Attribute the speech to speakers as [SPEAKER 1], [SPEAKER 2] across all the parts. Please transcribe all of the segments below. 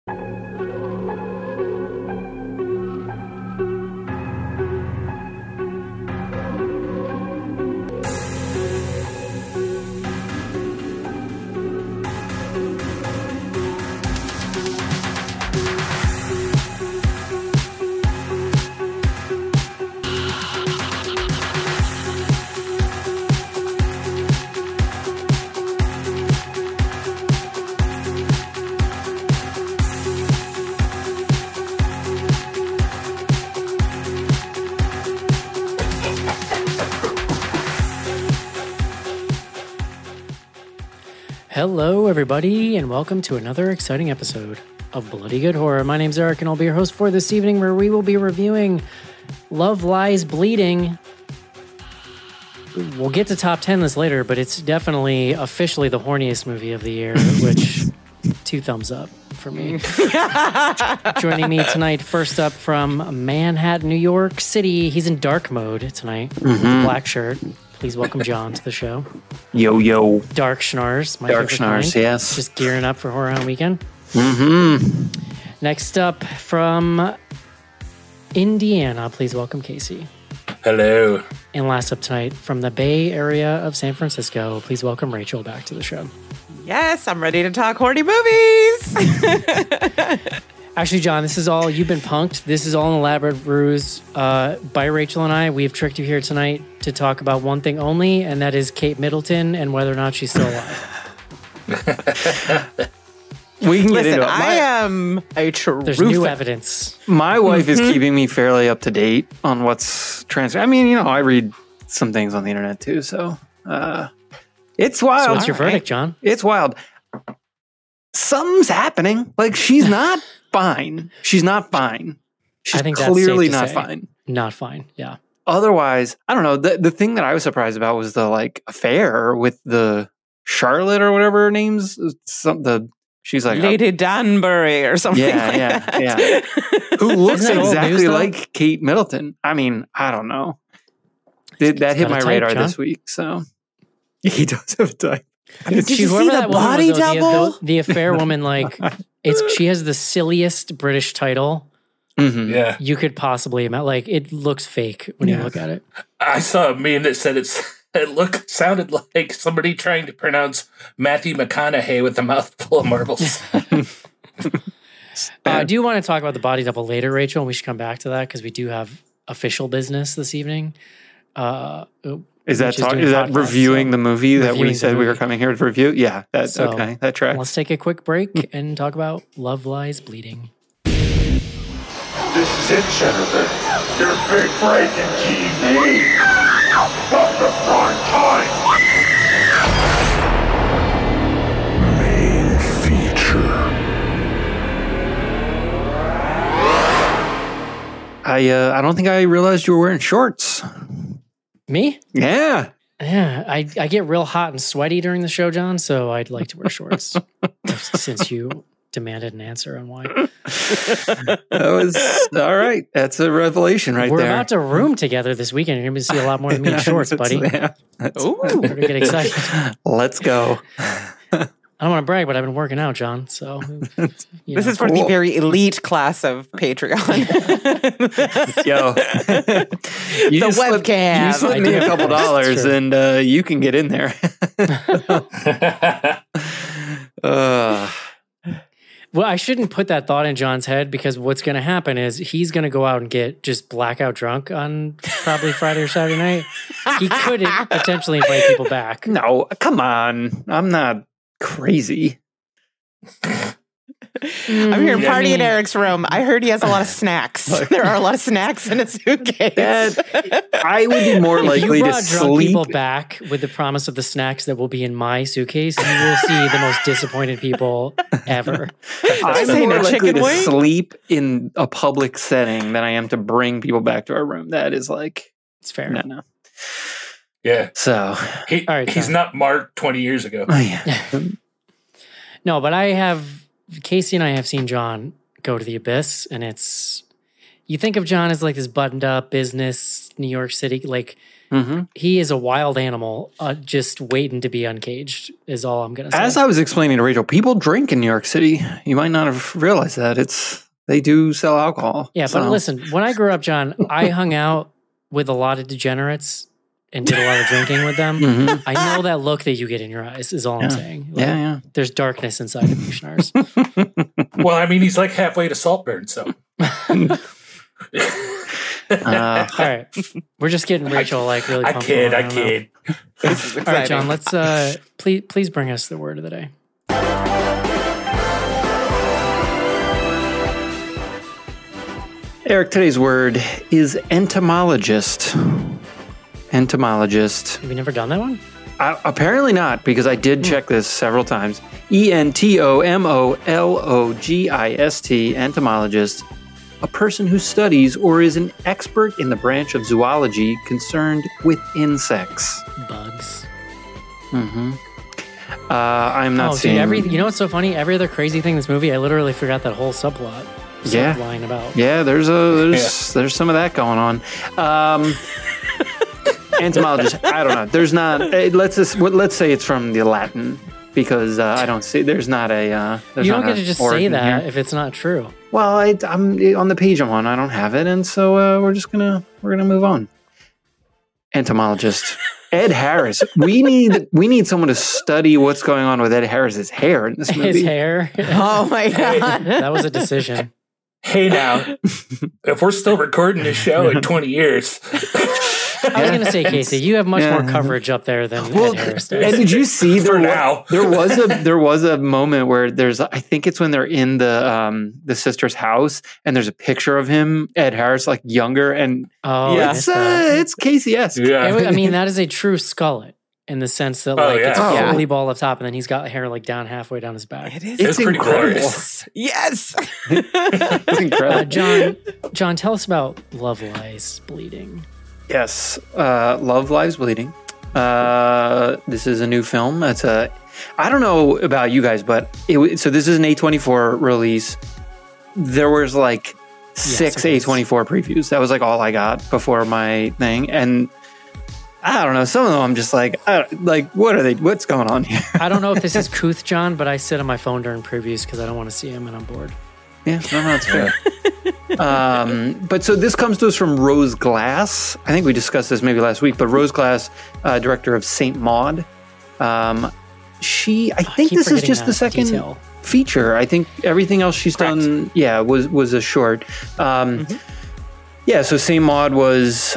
[SPEAKER 1] Hello, everybody, and welcome to another exciting episode of Bloody Good Horror. My name's Eric, and I'll be your host for this evening, where we will be reviewing Love Lies Bleeding. We'll get to top 10 this later, but it's definitely officially the horniest movie of the year, which 2 thumbs up for me. Joining me tonight, first up from Manhattan, New York City. He's in dark mode tonight with a black shirt. Please welcome John to the show.
[SPEAKER 2] Yo, yo.
[SPEAKER 1] Dark Schnars.
[SPEAKER 2] Dark Schnars, yes.
[SPEAKER 1] Just gearing up for Horror Hound Weekend.
[SPEAKER 2] Mm-hmm.
[SPEAKER 1] Next up from Indiana, please welcome Casey.
[SPEAKER 3] Hello.
[SPEAKER 1] And last up tonight from the Bay Area of San Francisco, please welcome Rachel back to the show.
[SPEAKER 4] Yes, I'm ready to talk horny movies.
[SPEAKER 1] Actually, John, this is all, you've been punked. This is all an elaborate ruse by Rachel and I. We've tricked you here tonight to talk about one thing only, and that is Kate Middleton and whether or not she's still alive.
[SPEAKER 2] We can get
[SPEAKER 4] Listen,
[SPEAKER 2] into it.
[SPEAKER 4] I am a true.
[SPEAKER 1] There's new evidence.
[SPEAKER 2] My wife is keeping me fairly up to date on what's I mean, you know, I read some things on the internet too, so it's wild.
[SPEAKER 1] So what's your verdict, John?
[SPEAKER 2] It's wild. Something's happening. Like, she's not fine. She's not fine. She's
[SPEAKER 1] I think that's
[SPEAKER 2] clearly
[SPEAKER 1] safe to
[SPEAKER 2] not
[SPEAKER 1] say.
[SPEAKER 2] fine.
[SPEAKER 1] Not fine, yeah.
[SPEAKER 2] Otherwise, I don't know. The thing that I was surprised about was the affair with the Charlotte or whatever her name's. She's like
[SPEAKER 4] Lady Danbury or something.
[SPEAKER 2] Yeah. Who looks
[SPEAKER 1] Isn't that old
[SPEAKER 2] exactly
[SPEAKER 1] news, though?
[SPEAKER 2] like Kate Middleton? I mean, I don't know. That hit
[SPEAKER 1] got a
[SPEAKER 2] my
[SPEAKER 1] type,
[SPEAKER 2] radar
[SPEAKER 1] John.
[SPEAKER 2] this week. So he does have a type.
[SPEAKER 4] I mean, did you see
[SPEAKER 1] Whoever
[SPEAKER 4] the
[SPEAKER 1] that woman
[SPEAKER 4] body
[SPEAKER 1] was, though,
[SPEAKER 4] double?
[SPEAKER 1] The affair woman, she has the silliest British title
[SPEAKER 2] Mm-hmm.
[SPEAKER 3] Yeah.
[SPEAKER 1] you could possibly imagine. Like, it looks fake when you look at it.
[SPEAKER 3] I saw a meme that said it sounded like somebody trying to pronounce Matthew McConaughey with a mouthful of marbles.
[SPEAKER 1] I do want to talk about the body double later, Rachel, and we should come back to that because we do have official business this evening.
[SPEAKER 2] Is that
[SPEAKER 1] which doing podcasts,
[SPEAKER 2] reviewing the movie that we
[SPEAKER 1] reviewing
[SPEAKER 2] said
[SPEAKER 1] the
[SPEAKER 2] we were
[SPEAKER 1] movie.
[SPEAKER 2] coming here to review? Yeah,
[SPEAKER 1] So,
[SPEAKER 2] okay, that tracks.
[SPEAKER 1] Let's take a quick break and talk about Love Lies Bleeding.
[SPEAKER 5] This is it, Jennifer. Your big break in TV. From the prime time. Main feature.
[SPEAKER 2] I don't think I realized you were wearing shorts.
[SPEAKER 1] Me?
[SPEAKER 2] Yeah.
[SPEAKER 1] Yeah, I get real hot and sweaty during the show, John, so I'd like to wear shorts since you demanded an answer on why.
[SPEAKER 2] That was all right. That's a revelation right
[SPEAKER 1] We're
[SPEAKER 2] there.
[SPEAKER 1] about to room together this weekend. You're going to see a lot more than me in shorts, buddy.
[SPEAKER 4] Ooh.
[SPEAKER 1] Better get excited.
[SPEAKER 2] Let's go.
[SPEAKER 1] I don't want to brag, but I've been working out, John. So
[SPEAKER 4] This is for the very elite class of Patreon.
[SPEAKER 2] Yo.
[SPEAKER 4] The webcam.
[SPEAKER 2] You slip
[SPEAKER 1] I
[SPEAKER 2] me
[SPEAKER 1] do.
[SPEAKER 2] a couple
[SPEAKER 1] That's
[SPEAKER 2] dollars
[SPEAKER 1] true.
[SPEAKER 2] and you can get in there.
[SPEAKER 1] Well, I shouldn't put that thought in John's head because what's going to happen is he's going to go out and get just blackout drunk on probably Friday or Saturday night. He could potentially invite people back.
[SPEAKER 2] No, come on. I'm not crazy.
[SPEAKER 4] I'm here
[SPEAKER 1] Yeah,
[SPEAKER 4] party in Eric's room. I heard he has a lot of snacks. There are a lot of snacks in his suitcase.
[SPEAKER 2] I would be more
[SPEAKER 1] If
[SPEAKER 2] likely
[SPEAKER 1] you
[SPEAKER 2] to
[SPEAKER 1] brought drunk
[SPEAKER 2] sleep.
[SPEAKER 1] people back with the promise of the snacks that will be in my suitcase, you will see the most disappointed people ever.
[SPEAKER 2] I'm
[SPEAKER 4] saying
[SPEAKER 2] more
[SPEAKER 4] a
[SPEAKER 2] likely
[SPEAKER 4] chicken
[SPEAKER 2] to
[SPEAKER 4] wing?
[SPEAKER 2] sleep in a public setting than I am to bring people back to our room. That is like,
[SPEAKER 1] It's fair.
[SPEAKER 2] no.
[SPEAKER 3] Yeah.
[SPEAKER 2] So,
[SPEAKER 1] All right,
[SPEAKER 3] He's
[SPEAKER 1] John.
[SPEAKER 3] not Mark 20 years ago.
[SPEAKER 2] oh, yeah.
[SPEAKER 1] No, but Casey and I have seen John go to the abyss, and it's you think of John as like this buttoned up business, New York City. Like
[SPEAKER 2] Mm-hmm.
[SPEAKER 1] he is a wild animal, just waiting to be uncaged. Is all I'm gonna say.
[SPEAKER 2] As I was explaining to Rachel, people drink in New York City. You might not have realized that they do sell alcohol.
[SPEAKER 1] Yeah,
[SPEAKER 2] so.
[SPEAKER 1] but listen, when I grew up, John, I hung out with a lot of degenerates and did a lot of drinking with them.
[SPEAKER 2] Mhm.
[SPEAKER 1] I know that look that you get in your eyes is all I'm saying. Like,
[SPEAKER 2] Yeah.
[SPEAKER 1] There's darkness inside of you, Schnars.
[SPEAKER 3] Well, I mean, he's like halfway to Saltburn, so.
[SPEAKER 1] All right. We're just getting Rachel like really
[SPEAKER 3] I
[SPEAKER 1] pumped.
[SPEAKER 3] kid.
[SPEAKER 1] don't know.
[SPEAKER 4] This is
[SPEAKER 1] All right,
[SPEAKER 4] exciting.
[SPEAKER 1] John, let's please bring us the word of the day.
[SPEAKER 2] Eric, today's word is entomologist. Entomologist.
[SPEAKER 1] Have we never done that one?
[SPEAKER 2] Apparently not, because I did check this several times. ENTOMOLOGIST, entomologist. A person who studies or is an expert in the branch of zoology concerned with insects.
[SPEAKER 1] Bugs.
[SPEAKER 2] Mm-hmm. I'm not seeing...
[SPEAKER 1] you know what's so funny? Every other crazy thing in this movie, I literally forgot that whole subplot.
[SPEAKER 2] Yeah.
[SPEAKER 1] Line about.
[SPEAKER 2] Yeah, there's some of that going on. Entomologist, I don't know. There's not. Let's say it's from the Latin, because I don't see. There's not a. There's
[SPEAKER 1] You
[SPEAKER 2] not
[SPEAKER 1] don't get
[SPEAKER 2] a
[SPEAKER 1] to just say
[SPEAKER 2] origin
[SPEAKER 1] that
[SPEAKER 2] here.
[SPEAKER 1] if it's not true.
[SPEAKER 2] Well, I'm on the page I'm on. I don't have it, and so we're gonna move on. Entomologist. Ed Harris. We need someone to study what's going on with Ed Harris's hair in this movie.
[SPEAKER 1] His hair.
[SPEAKER 4] Oh my God.
[SPEAKER 1] That was a decision.
[SPEAKER 3] Hey, now, if we're still recording this show in 20 years,
[SPEAKER 1] I was going to say, Casey, you have much
[SPEAKER 2] Yeah.
[SPEAKER 1] more coverage up there than
[SPEAKER 2] Well,
[SPEAKER 1] Ed Harris
[SPEAKER 2] and
[SPEAKER 1] does.
[SPEAKER 2] did you see
[SPEAKER 3] For now.
[SPEAKER 2] there was a moment where I think it's when they're in the sister's house and there's a picture of him, Ed Harris, like younger, and
[SPEAKER 1] Oh,
[SPEAKER 3] Yeah.
[SPEAKER 1] I missed that.
[SPEAKER 2] it's Casey-esque.
[SPEAKER 3] yeah.
[SPEAKER 1] I mean, that is a true skullet in the sense that
[SPEAKER 3] Oh,
[SPEAKER 1] like it's
[SPEAKER 3] yeah.
[SPEAKER 1] fully ball up top, and then he's got hair like down halfway down his back.
[SPEAKER 4] It is.
[SPEAKER 3] It's pretty
[SPEAKER 2] incredible.
[SPEAKER 3] glorious.
[SPEAKER 4] Yes.
[SPEAKER 2] It's incredible.
[SPEAKER 1] John, tell us about Love Lies Bleeding.
[SPEAKER 2] Yes, Love Lives Bleeding. This is a new film. I don't know about you guys, but so this is an A24 release. There was like six
[SPEAKER 1] it is.
[SPEAKER 2] A24 previews. That was like all I got before my thing, and I don't know. Some of them I'm just like, what are they? What's going on here?
[SPEAKER 1] I don't know if this is Kuth, John, but I sit on my phone during previews because I don't want to see him and I'm bored.
[SPEAKER 2] Yeah, no, it's fair. But so this comes to us from Rose Glass. I think we discussed this maybe last week, but Rose Glass, director of Saint Maud. I think
[SPEAKER 1] keep
[SPEAKER 2] this is
[SPEAKER 1] forgetting
[SPEAKER 2] just the
[SPEAKER 1] that
[SPEAKER 2] second
[SPEAKER 1] detail.
[SPEAKER 2] feature. I think everything else she's done, was a short. Yeah, so Saint Maud was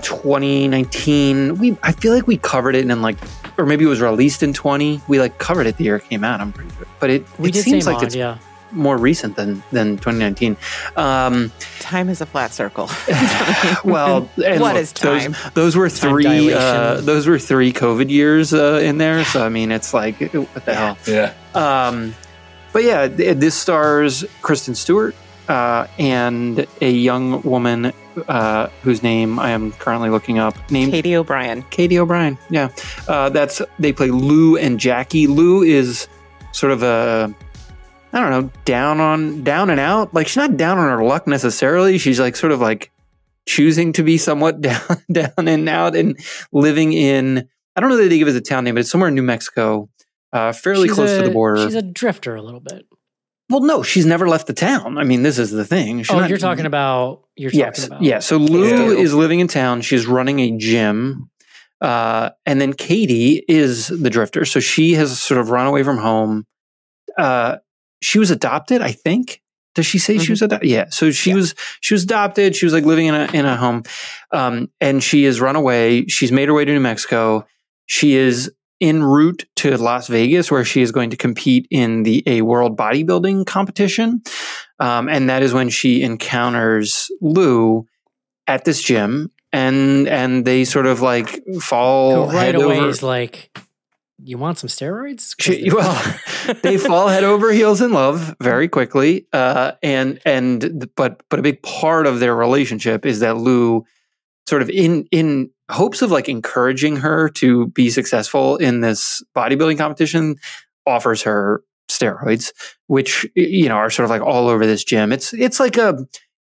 [SPEAKER 2] 2019. I feel like we covered it in or maybe it was released in 20. We covered it the year it came out. I'm pretty sure, but it
[SPEAKER 1] We did
[SPEAKER 2] seems
[SPEAKER 1] say
[SPEAKER 2] like
[SPEAKER 1] Maud,
[SPEAKER 2] it's
[SPEAKER 1] yeah.
[SPEAKER 2] more recent than 2019.
[SPEAKER 4] Time is a flat circle.
[SPEAKER 2] Well, and
[SPEAKER 4] What
[SPEAKER 2] look,
[SPEAKER 4] is time?
[SPEAKER 2] Those were
[SPEAKER 1] Time
[SPEAKER 2] three.
[SPEAKER 1] dilation.
[SPEAKER 2] Those were 3 COVID years in there. So I mean, it's like what the hell.
[SPEAKER 3] Yeah.
[SPEAKER 2] But yeah, this stars Kristen Stewart and a young woman whose name I am currently looking up. Named
[SPEAKER 4] Katie O'Brien.
[SPEAKER 2] Katie O'Brien. Yeah, they play Lou and Jackie. Lou is sort of a, I don't know, down and out. Like she's not down on her luck necessarily. She's sort of choosing to be somewhat down and out and living in, I don't know that they give us a town name, but it's somewhere in New Mexico, fairly
[SPEAKER 1] She's
[SPEAKER 2] close to the border.
[SPEAKER 1] She's a drifter a little bit.
[SPEAKER 2] Well, no, she's never left the town. I mean, this is the thing. She's
[SPEAKER 1] You're talking about.
[SPEAKER 2] Yes. Yeah. So Lou
[SPEAKER 3] Yeah.
[SPEAKER 2] is living in town. She's running a gym. And then Katie is the drifter. So she has sort of run away from home. She was adopted, I think. Does she say she was adopted? Yeah. So she was adopted. She was living in a home. And she has run away. She's made her way to New Mexico. She is en route to Las Vegas, where she is going to compete in a world bodybuilding competition. And that is when she encounters Lou at this gym, and they sort of fall
[SPEAKER 1] Who right
[SPEAKER 2] head
[SPEAKER 1] away
[SPEAKER 2] over.
[SPEAKER 1] is like, you want some steroids? 'Cause
[SPEAKER 2] They fall head over heels in love very quickly. But a big part of their relationship is that Lou sort of in hopes of encouraging her to be successful in this bodybuilding competition, offers her steroids, which are sort of all over this gym. It's like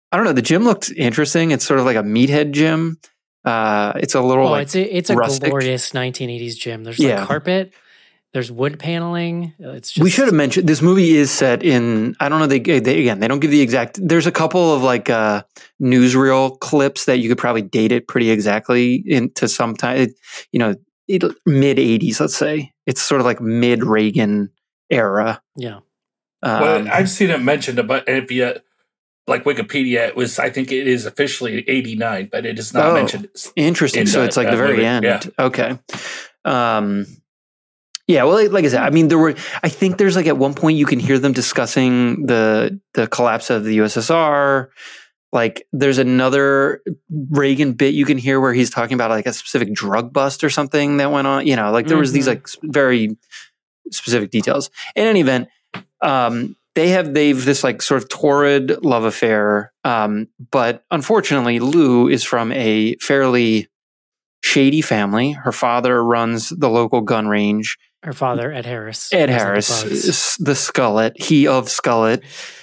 [SPEAKER 2] I don't know. The gym looked interesting. It's sort of like a meathead gym. It's a little
[SPEAKER 1] it's a
[SPEAKER 2] rustic.
[SPEAKER 1] glorious 1980s gym. There's like carpet. There's wood paneling. It's just,
[SPEAKER 2] we should have mentioned this movie is set in. I don't know. They don't give the exact. There's a couple of like newsreel clips that you could probably date it pretty exactly into some time. Mid 80s. Let's say it's sort of like mid Reagan era.
[SPEAKER 1] Yeah.
[SPEAKER 3] Well, I've seen it mentioned about if you like Wikipedia. I think it is officially 89, but it is not mentioned.
[SPEAKER 2] Interesting. So it's like the very end. Yeah. Okay. Yeah, well, like I said, I mean, I think there's like at one point you can hear them discussing the collapse of the USSR. Like there's another Reagan bit you can hear where he's talking about like a specific drug bust or something that went on. Like there was these like very specific details. In any event, they've this like sort of torrid love affair. But unfortunately, Lou is from a fairly shady family. Her father runs the local gun range.
[SPEAKER 1] Her father, Ed Harris.
[SPEAKER 2] The Skullet. He of Skullet.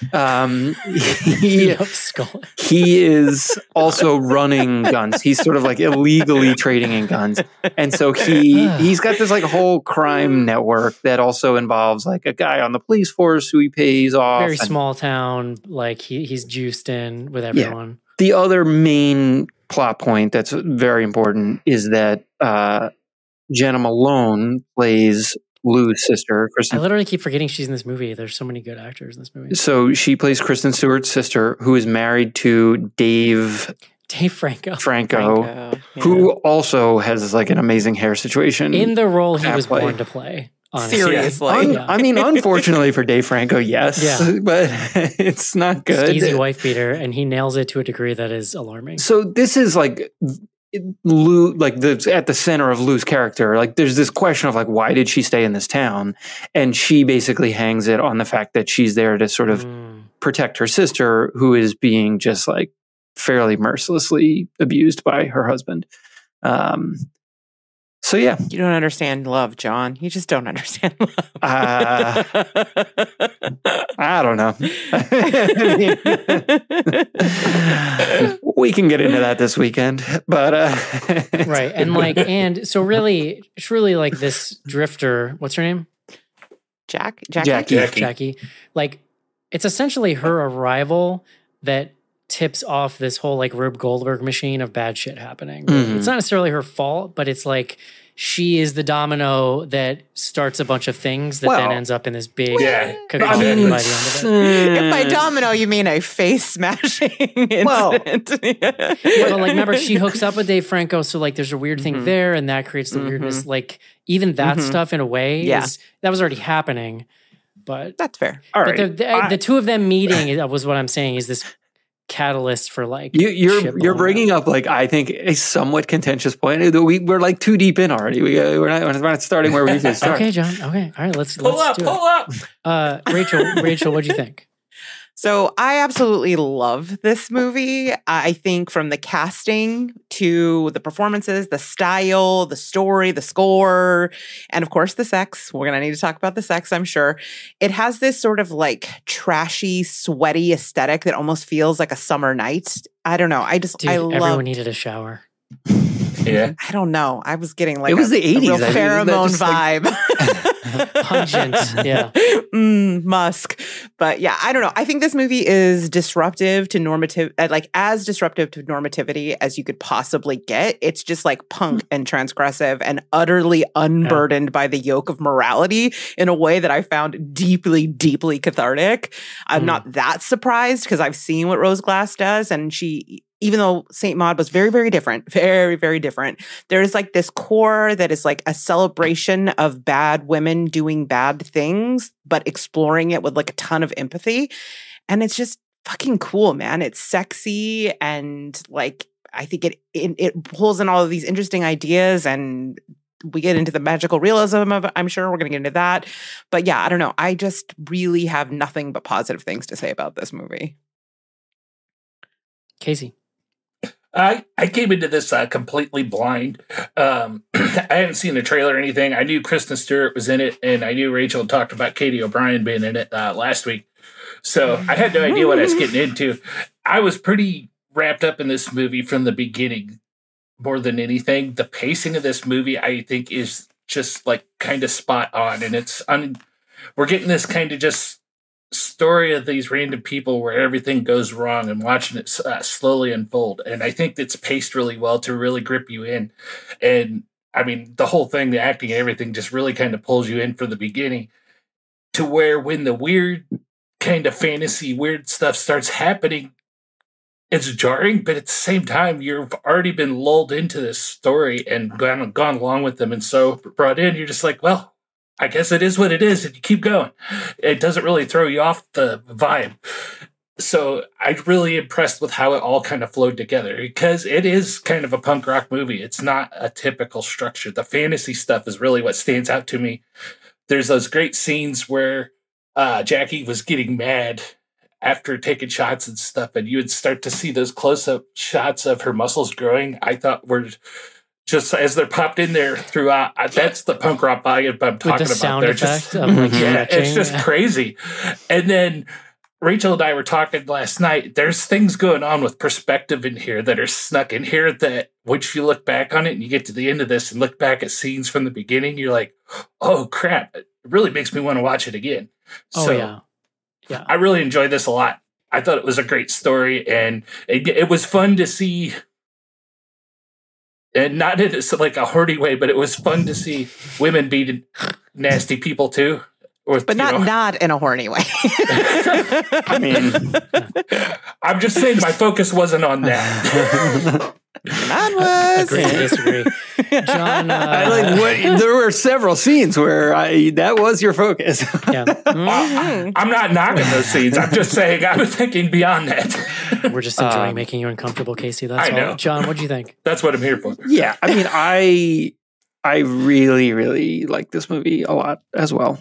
[SPEAKER 2] He is also running guns. He's sort of like illegally trading in guns. And so he's got this like whole crime network that also involves like a guy on the police force who he pays off.
[SPEAKER 1] Very small town. Like he's juiced in with everyone. Yeah.
[SPEAKER 2] The other main plot point that's very important is that Jenna Malone plays Lou's sister, Kristen.
[SPEAKER 1] I literally keep forgetting she's in this movie. There's so many good actors in this movie.
[SPEAKER 2] So she plays Kristen Stewart's sister, who is married to Dave Franco, who also has like an amazing hair situation.
[SPEAKER 1] In the role he was born to play. Honestly.
[SPEAKER 4] Seriously.
[SPEAKER 2] I mean, unfortunately for Dave Franco, yes, but it's not good.
[SPEAKER 1] Easy wife beater, and he nails it to a degree that is alarming.
[SPEAKER 2] So this is like Lou, like at the center of Lou's character. Like there's this question of like, why did she stay in this town? And she basically hangs it on the fact that she's there to sort of protect her sister, who is being just like fairly mercilessly abused by her husband. So yeah,
[SPEAKER 4] you don't understand love, John. You just don't understand love.
[SPEAKER 2] I don't know. We can get into that this weekend, but
[SPEAKER 1] right. And so really, it's really like this drifter. What's her name?
[SPEAKER 4] Jackie.
[SPEAKER 1] Like it's essentially her arrival that tips off this whole like Rube Goldberg machine of bad shit happening. Mm-hmm. It's not necessarily her fault, but it's like she is the domino that starts a bunch of things that then ends up in this big cacophony by the end of it.
[SPEAKER 4] If by domino you mean a face smashing incident.
[SPEAKER 1] Well, like remember she hooks up with Dave Franco, so like there's a weird thing there, and that creates the weirdness. like even that stuff in a way that was already happening. But
[SPEAKER 4] that's fair.
[SPEAKER 1] All right. The two of them meeting was what I'm saying is this catalyst for like
[SPEAKER 2] you're bringing up like I think a somewhat contentious point. We're like too deep in already. We're not starting where we need to start.
[SPEAKER 1] Okay, John. Okay, all right. Let's
[SPEAKER 3] pull up.
[SPEAKER 1] Rachel, what'd you think?
[SPEAKER 4] So I absolutely love this movie. I think from the casting to the performances, the style, the story, the score, and of course the sex. We're going to need to talk about the sex, I'm sure. It has this sort of like trashy, sweaty aesthetic that almost feels like a summer night. I don't know. I love.
[SPEAKER 1] Everyone needed a shower.
[SPEAKER 3] Yeah.
[SPEAKER 4] I don't know. I was getting like
[SPEAKER 2] it was the 80s,
[SPEAKER 4] a real pheromone vibe.
[SPEAKER 1] Pungent. Yeah.
[SPEAKER 4] Musk. But yeah, I don't know. I think this movie is disruptive to as disruptive to normativity as you could possibly get. It's just like punk and transgressive and utterly unburdened by the yoke of morality in a way that I found deeply, deeply cathartic. I'm not that surprised because I've seen what Rose Glass does, and even though Saint Maud was very, very different, very, very different, there is like this core that is like a celebration of bad women doing bad things, but exploring it with like a ton of empathy. And it's just fucking cool, man. It's sexy. And like, I think it pulls in all of these interesting ideas, and we get into the magical realism of it. I'm sure we're going to get into that. But yeah, I don't know. I just really have nothing but positive things to say about this movie.
[SPEAKER 1] Casey.
[SPEAKER 3] I came into this completely blind. I hadn't seen the trailer or anything. I knew Kristen Stewart was in it, and I knew Rachel talked about Katie O'Brien being in it last week. So I had no idea what I was getting into. I was pretty wrapped up in this movie from the beginning more than anything. The pacing of this movie, I think, is just like kind of spot on. And we're getting this kind of just story of these random people where everything goes wrong and watching it slowly unfold. And I think it's paced really well to really grip you in. And I mean, the whole thing, the acting and everything just really kind of pulls you in from the beginning to where when the weird kind of fantasy weird stuff starts happening, it's jarring, but at the same time, you've already been lulled into this story and gone along with them. And so brought in, you're just like, well, I guess it is what it is. And you keep going. It doesn't really throw you off the vibe. So I'm really impressed with how it all kind of flowed together because it is kind of a punk rock movie. It's not a typical structure. The fantasy stuff is really what stands out to me. There's those great scenes where Jackie was getting mad after taking shots and stuff, and you would start to see those close-up shots of her muscles growing. I thought were just as they're popped in there throughout. That's the punk rock vibe I'm talking about.
[SPEAKER 1] With the sound effect of like
[SPEAKER 3] yeah, it's just crazy. And then Rachel and I were talking last night. There's things going on with perspective in here that are snuck in here that once you look back on it and you get to the end of this and look back at scenes from the beginning, you're like, oh crap, it really makes me want to watch it again.
[SPEAKER 1] Oh,
[SPEAKER 3] so
[SPEAKER 1] yeah. Yeah.
[SPEAKER 3] I really enjoyed this a lot. I thought it was a great story, and it was fun to see, and not in like a horny way, but it was fun to see women be nasty people too.
[SPEAKER 4] But not in a horny way.
[SPEAKER 2] I mean,
[SPEAKER 3] I'm just saying my focus wasn't on that.
[SPEAKER 4] Mine was.
[SPEAKER 1] Agree to disagree. John,
[SPEAKER 2] there were several scenes where that was your focus.
[SPEAKER 1] yeah.
[SPEAKER 3] I'm not knocking those scenes. I'm just saying I was thinking beyond that.
[SPEAKER 1] We're just enjoying making you uncomfortable, Casey. That's
[SPEAKER 3] I know.
[SPEAKER 1] all. John, what'd you think?
[SPEAKER 3] That's what I'm here for.
[SPEAKER 2] Yeah, I mean, I really, really like this movie a lot as well.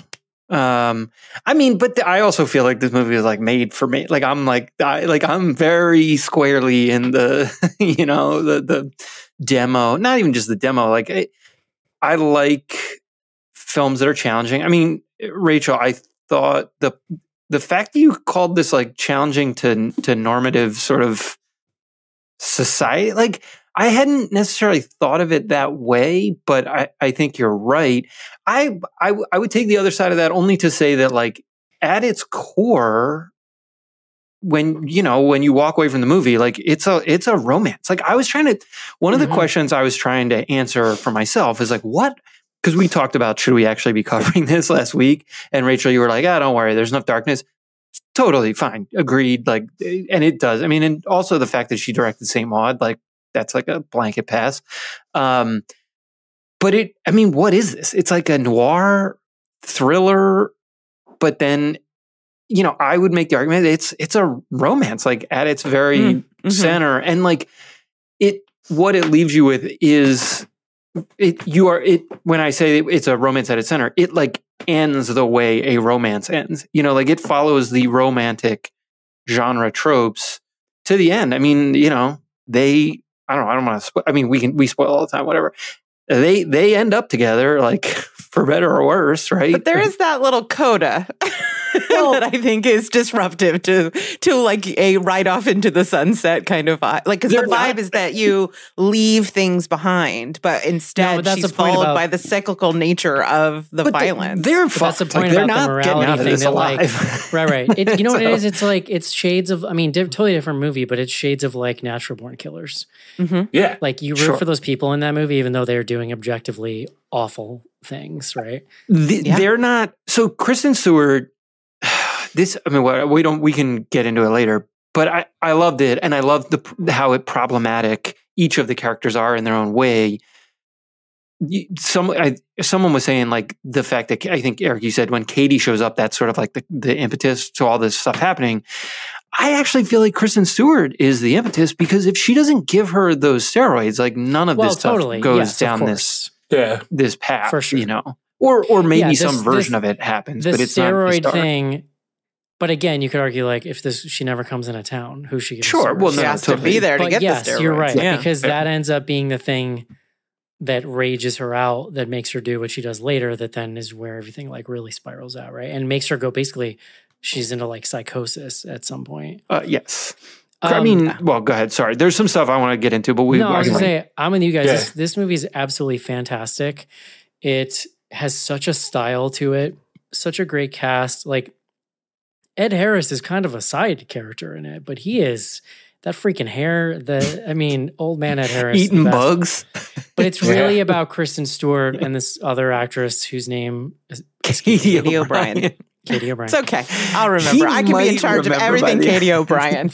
[SPEAKER 2] I mean, but I also feel like this movie is like made for me. Like I'm very squarely in the, the demo, not even just the demo. Like I like films that are challenging. I mean, Rachel, I thought the fact that you called this like challenging to normative sort of society, like I hadn't necessarily thought of it that way, but I think you're right. I would take the other side of that only to say that, like, at its core, when you walk away from the movie, like it's a romance. Like one of the questions I was trying to answer for myself is like, what? Because we talked about, should we actually be covering this last week? And Rachel, you were like, don't worry, there's enough darkness. Totally fine. Agreed. Like, and it does. I mean, and also the fact that she directed Saint Maud, like, that's like a blanket pass. But what is this? It's like a noir thriller, but then, I would make the argument it's a romance, like at its very center. And like what it leaves you with is when I say it's a romance at its center, it like ends the way a romance ends, like it follows the romantic genre tropes to the end. I mean, I don't want to spoil. I mean, we spoil all the time, whatever. They end up together, like for better or worse, right?
[SPEAKER 4] But there is that little coda that I think is disruptive to like a ride off into the sunset kind of vibe. Like, because the vibe is that you leave things behind, but instead she's followed by the cyclical nature of the violence.
[SPEAKER 1] That's the point about the morality thing. That like, right. You know what it is? It's like it's shades of. I mean, totally different movie, but it's shades of like Natural Born Killers.
[SPEAKER 4] Mm-hmm.
[SPEAKER 3] Yeah,
[SPEAKER 1] like you root for those people in that movie, even though they're doing objectively awful things, right?
[SPEAKER 2] They're not. So Kristen Stewart. We can get into it later, but I loved it, and I loved how problematic each of the characters are in their own way. Someone was saying like the fact that I think Eric, you said when Katie shows up, that's sort of like the impetus to all this stuff happening. I actually feel like Kristen Stewart is the impetus because if she doesn't give her those steroids, like none of this stuff goes down this path,
[SPEAKER 1] for sure.
[SPEAKER 2] Or maybe some version of it happens, but it's
[SPEAKER 1] steroid not the thing. But again, you could argue like if she never comes into town, who's she going to
[SPEAKER 2] Sure, well,
[SPEAKER 4] she has to be there to get the steroids.
[SPEAKER 1] You're right,
[SPEAKER 4] yeah.
[SPEAKER 1] because that ends up being the thing that rages her out, that makes her do what she does later, that then is where everything like really spirals out, right? And makes her go basically she's into like psychosis at some point.
[SPEAKER 2] Yes. I mean, well, go ahead. Sorry. There's some stuff I want to get into, but
[SPEAKER 1] I was going to say, I'm with you guys.
[SPEAKER 3] Yeah.
[SPEAKER 1] This movie is absolutely fantastic. It has such a style to it, such a great cast. Like, Ed Harris is kind of a side character in it, but he is that freaking hair. Old man Ed Harris.
[SPEAKER 2] Eating bugs.
[SPEAKER 1] But it's really about Kristen Stewart and this other actress whose name is
[SPEAKER 2] Katie
[SPEAKER 4] O'Brien.
[SPEAKER 1] Katie O'Brien.
[SPEAKER 4] It's okay. I'll remember. I can be in charge of everything Katie O'Brien.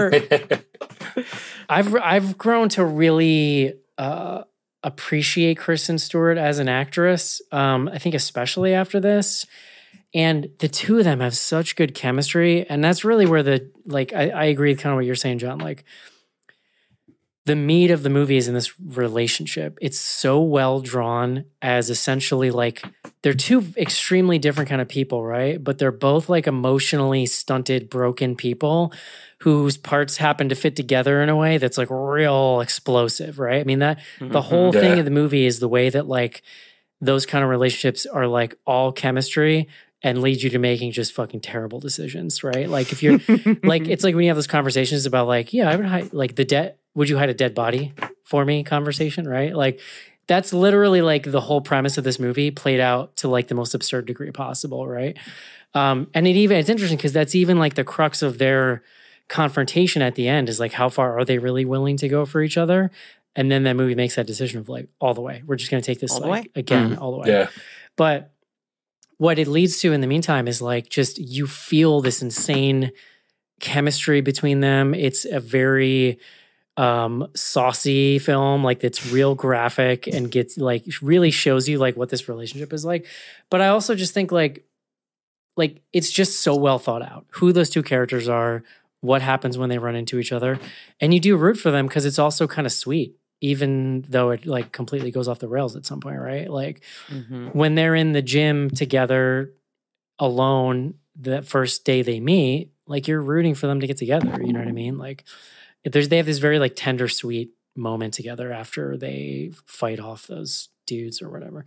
[SPEAKER 1] I've grown to really appreciate Kristen Stewart as an actress. I think especially after this. And the two of them have such good chemistry. And that's really where I agree with kind of what you're saying, John. Like, the meat of the movie is in this relationship. It's so well drawn as essentially like they're two extremely different kind of people, right? But they're both like emotionally stunted, broken people whose parts happen to fit together in a way that's like real explosive, right? I mean, that the whole thing of the movie is the way that like those kind of relationships are like all chemistry and lead you to making just fucking terrible decisions, right? Like if you're like, it's like when you have those conversations about like, yeah, I would hide like would you hide a dead body for me conversation, right? Like that's literally like the whole premise of this movie played out to like the most absurd degree possible, right? And it's interesting because that's even like the crux of their confrontation at the end is like, how far are they really willing to go for each other? And then that movie makes that decision of like, all the way. We're just going to take this like again, all the way.
[SPEAKER 3] Yeah.
[SPEAKER 1] But what it leads to in the meantime is like just you feel this insane chemistry between them. It's a very saucy film, like it's real graphic and gets like really shows you like what this relationship is like. But I also just think like it's just so well thought out who those two characters are, what happens when they run into each other, and you do root for them because it's also kind of sweet, even though it like completely goes off the rails at some point, right? Like when they're in the gym together alone, the first day they meet, like you're rooting for them to get together. You know what I mean? Like they have this very like tender, sweet moment together after they fight off those dudes or whatever.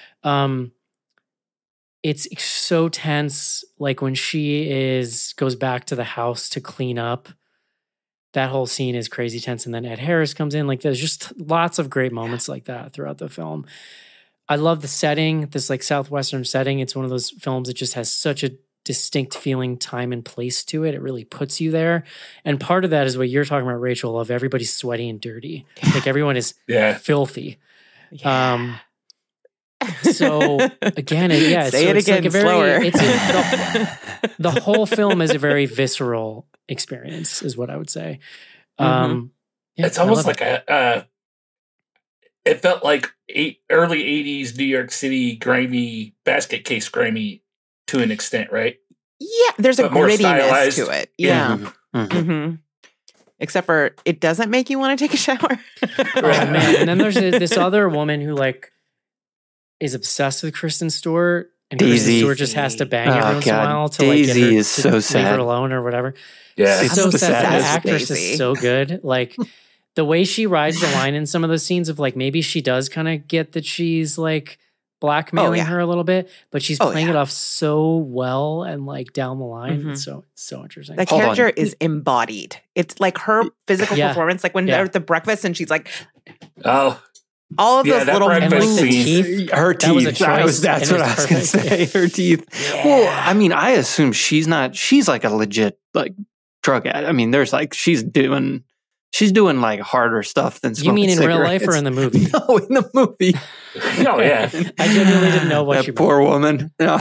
[SPEAKER 1] It's so tense. Like when she goes back to the house to clean up, that whole scene is crazy tense. And then Ed Harris comes in. Like there's just lots of great moments like that throughout the film. I love the setting, this like Southwestern setting. It's one of those films that just has such a distinct feeling, time and place to it. It really puts you there. And part of that is what you're talking about, Rachel, of everybody's sweaty and dirty. Like everyone is filthy.
[SPEAKER 4] Yeah.
[SPEAKER 1] So again,
[SPEAKER 4] say it again,
[SPEAKER 1] like
[SPEAKER 4] slower.
[SPEAKER 1] The whole film is a very visceral experience, is what I would say.
[SPEAKER 3] It's almost like it felt like early 80s New York City grimy, basket case grimy to an extent, right?
[SPEAKER 4] Yeah, there's a grittiness to it. Yeah. Except for it doesn't make you want to take a shower.
[SPEAKER 1] Oh man. And then there's this other woman who like is obsessed with Kristen Stewart, and Kristen Stewart just has to bang every once in a while to like get her
[SPEAKER 2] is so
[SPEAKER 1] leave
[SPEAKER 2] sad.
[SPEAKER 1] her alone or whatever.
[SPEAKER 3] Yeah,
[SPEAKER 1] It's so sad. That
[SPEAKER 2] saddest.
[SPEAKER 1] actress is so good. Like the way she rides the line in some of those scenes of like maybe she does kind of get that she's like blackmailing her a little bit, but she's playing it off so well and like down the line. It's so interesting.
[SPEAKER 4] The character is embodied. It's like her physical performance, like when they're at the breakfast and she's like, all of those little
[SPEAKER 3] breakfast
[SPEAKER 1] scene.
[SPEAKER 2] Her
[SPEAKER 1] That was a
[SPEAKER 2] teeth.
[SPEAKER 1] choice,
[SPEAKER 2] That's
[SPEAKER 1] and
[SPEAKER 2] what
[SPEAKER 1] it
[SPEAKER 2] I was
[SPEAKER 1] was
[SPEAKER 2] going to say. Her teeth.
[SPEAKER 1] Yeah.
[SPEAKER 2] Well, I mean, I assume she's like a legit like drug addict. I mean, there's like she's doing like harder stuff than smoking
[SPEAKER 1] You mean in real life or
[SPEAKER 2] cigarettes.
[SPEAKER 1] in the movie?
[SPEAKER 2] No, in the movie.
[SPEAKER 3] Oh yeah.
[SPEAKER 1] I genuinely didn't know what
[SPEAKER 2] That
[SPEAKER 1] she
[SPEAKER 2] poor woman. No.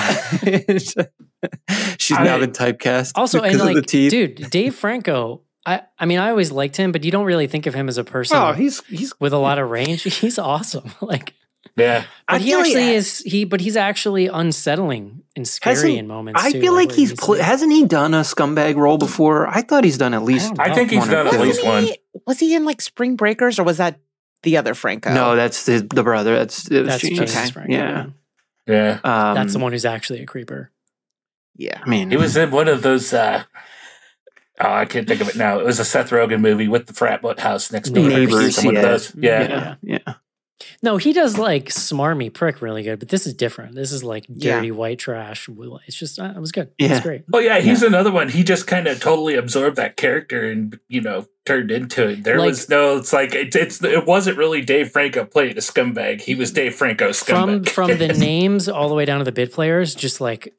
[SPEAKER 2] She's now been typecast.
[SPEAKER 1] Also, and
[SPEAKER 2] because of the
[SPEAKER 1] like,
[SPEAKER 2] teeth.
[SPEAKER 1] dude, Dave Franco. I mean, I always liked him, but you don't really think of him as a person.
[SPEAKER 2] Oh, he's
[SPEAKER 1] with a lot of range. He's awesome. Like,
[SPEAKER 3] Yeah.
[SPEAKER 1] but he actually is. But he's actually unsettling and scary in moments.
[SPEAKER 2] I
[SPEAKER 1] too,
[SPEAKER 2] feel like
[SPEAKER 1] where
[SPEAKER 2] he's hasn't he done a scumbag role before? I thought he's done at least.
[SPEAKER 3] I think he's
[SPEAKER 2] one or
[SPEAKER 3] done at
[SPEAKER 2] two.
[SPEAKER 3] least one.
[SPEAKER 4] Was he in like Spring Breakers or was that the other Franco?
[SPEAKER 2] No, that's the brother. That's
[SPEAKER 1] James
[SPEAKER 2] James.
[SPEAKER 1] Franco.
[SPEAKER 2] Yeah.
[SPEAKER 3] Yeah.
[SPEAKER 1] That's the one who's actually a creeper.
[SPEAKER 4] Yeah.
[SPEAKER 2] I mean,
[SPEAKER 3] He was in one of those I can't think of it now. It was a Seth Rogen movie with the frat house next door.
[SPEAKER 2] Neighbors.
[SPEAKER 3] Some of those. Yeah.
[SPEAKER 2] Yeah.
[SPEAKER 1] No, he does like smarmy prick really good, but this is different. This is like dirty white trash. It's just, it was good. It was great.
[SPEAKER 3] Oh yeah, he's another one. He just kind of totally absorbed that character and turned into it. There was no. It's like it wasn't really Dave Franco playing a scumbag. He was Dave Franco scumbag.
[SPEAKER 1] From the names all the way down to the bid players, just like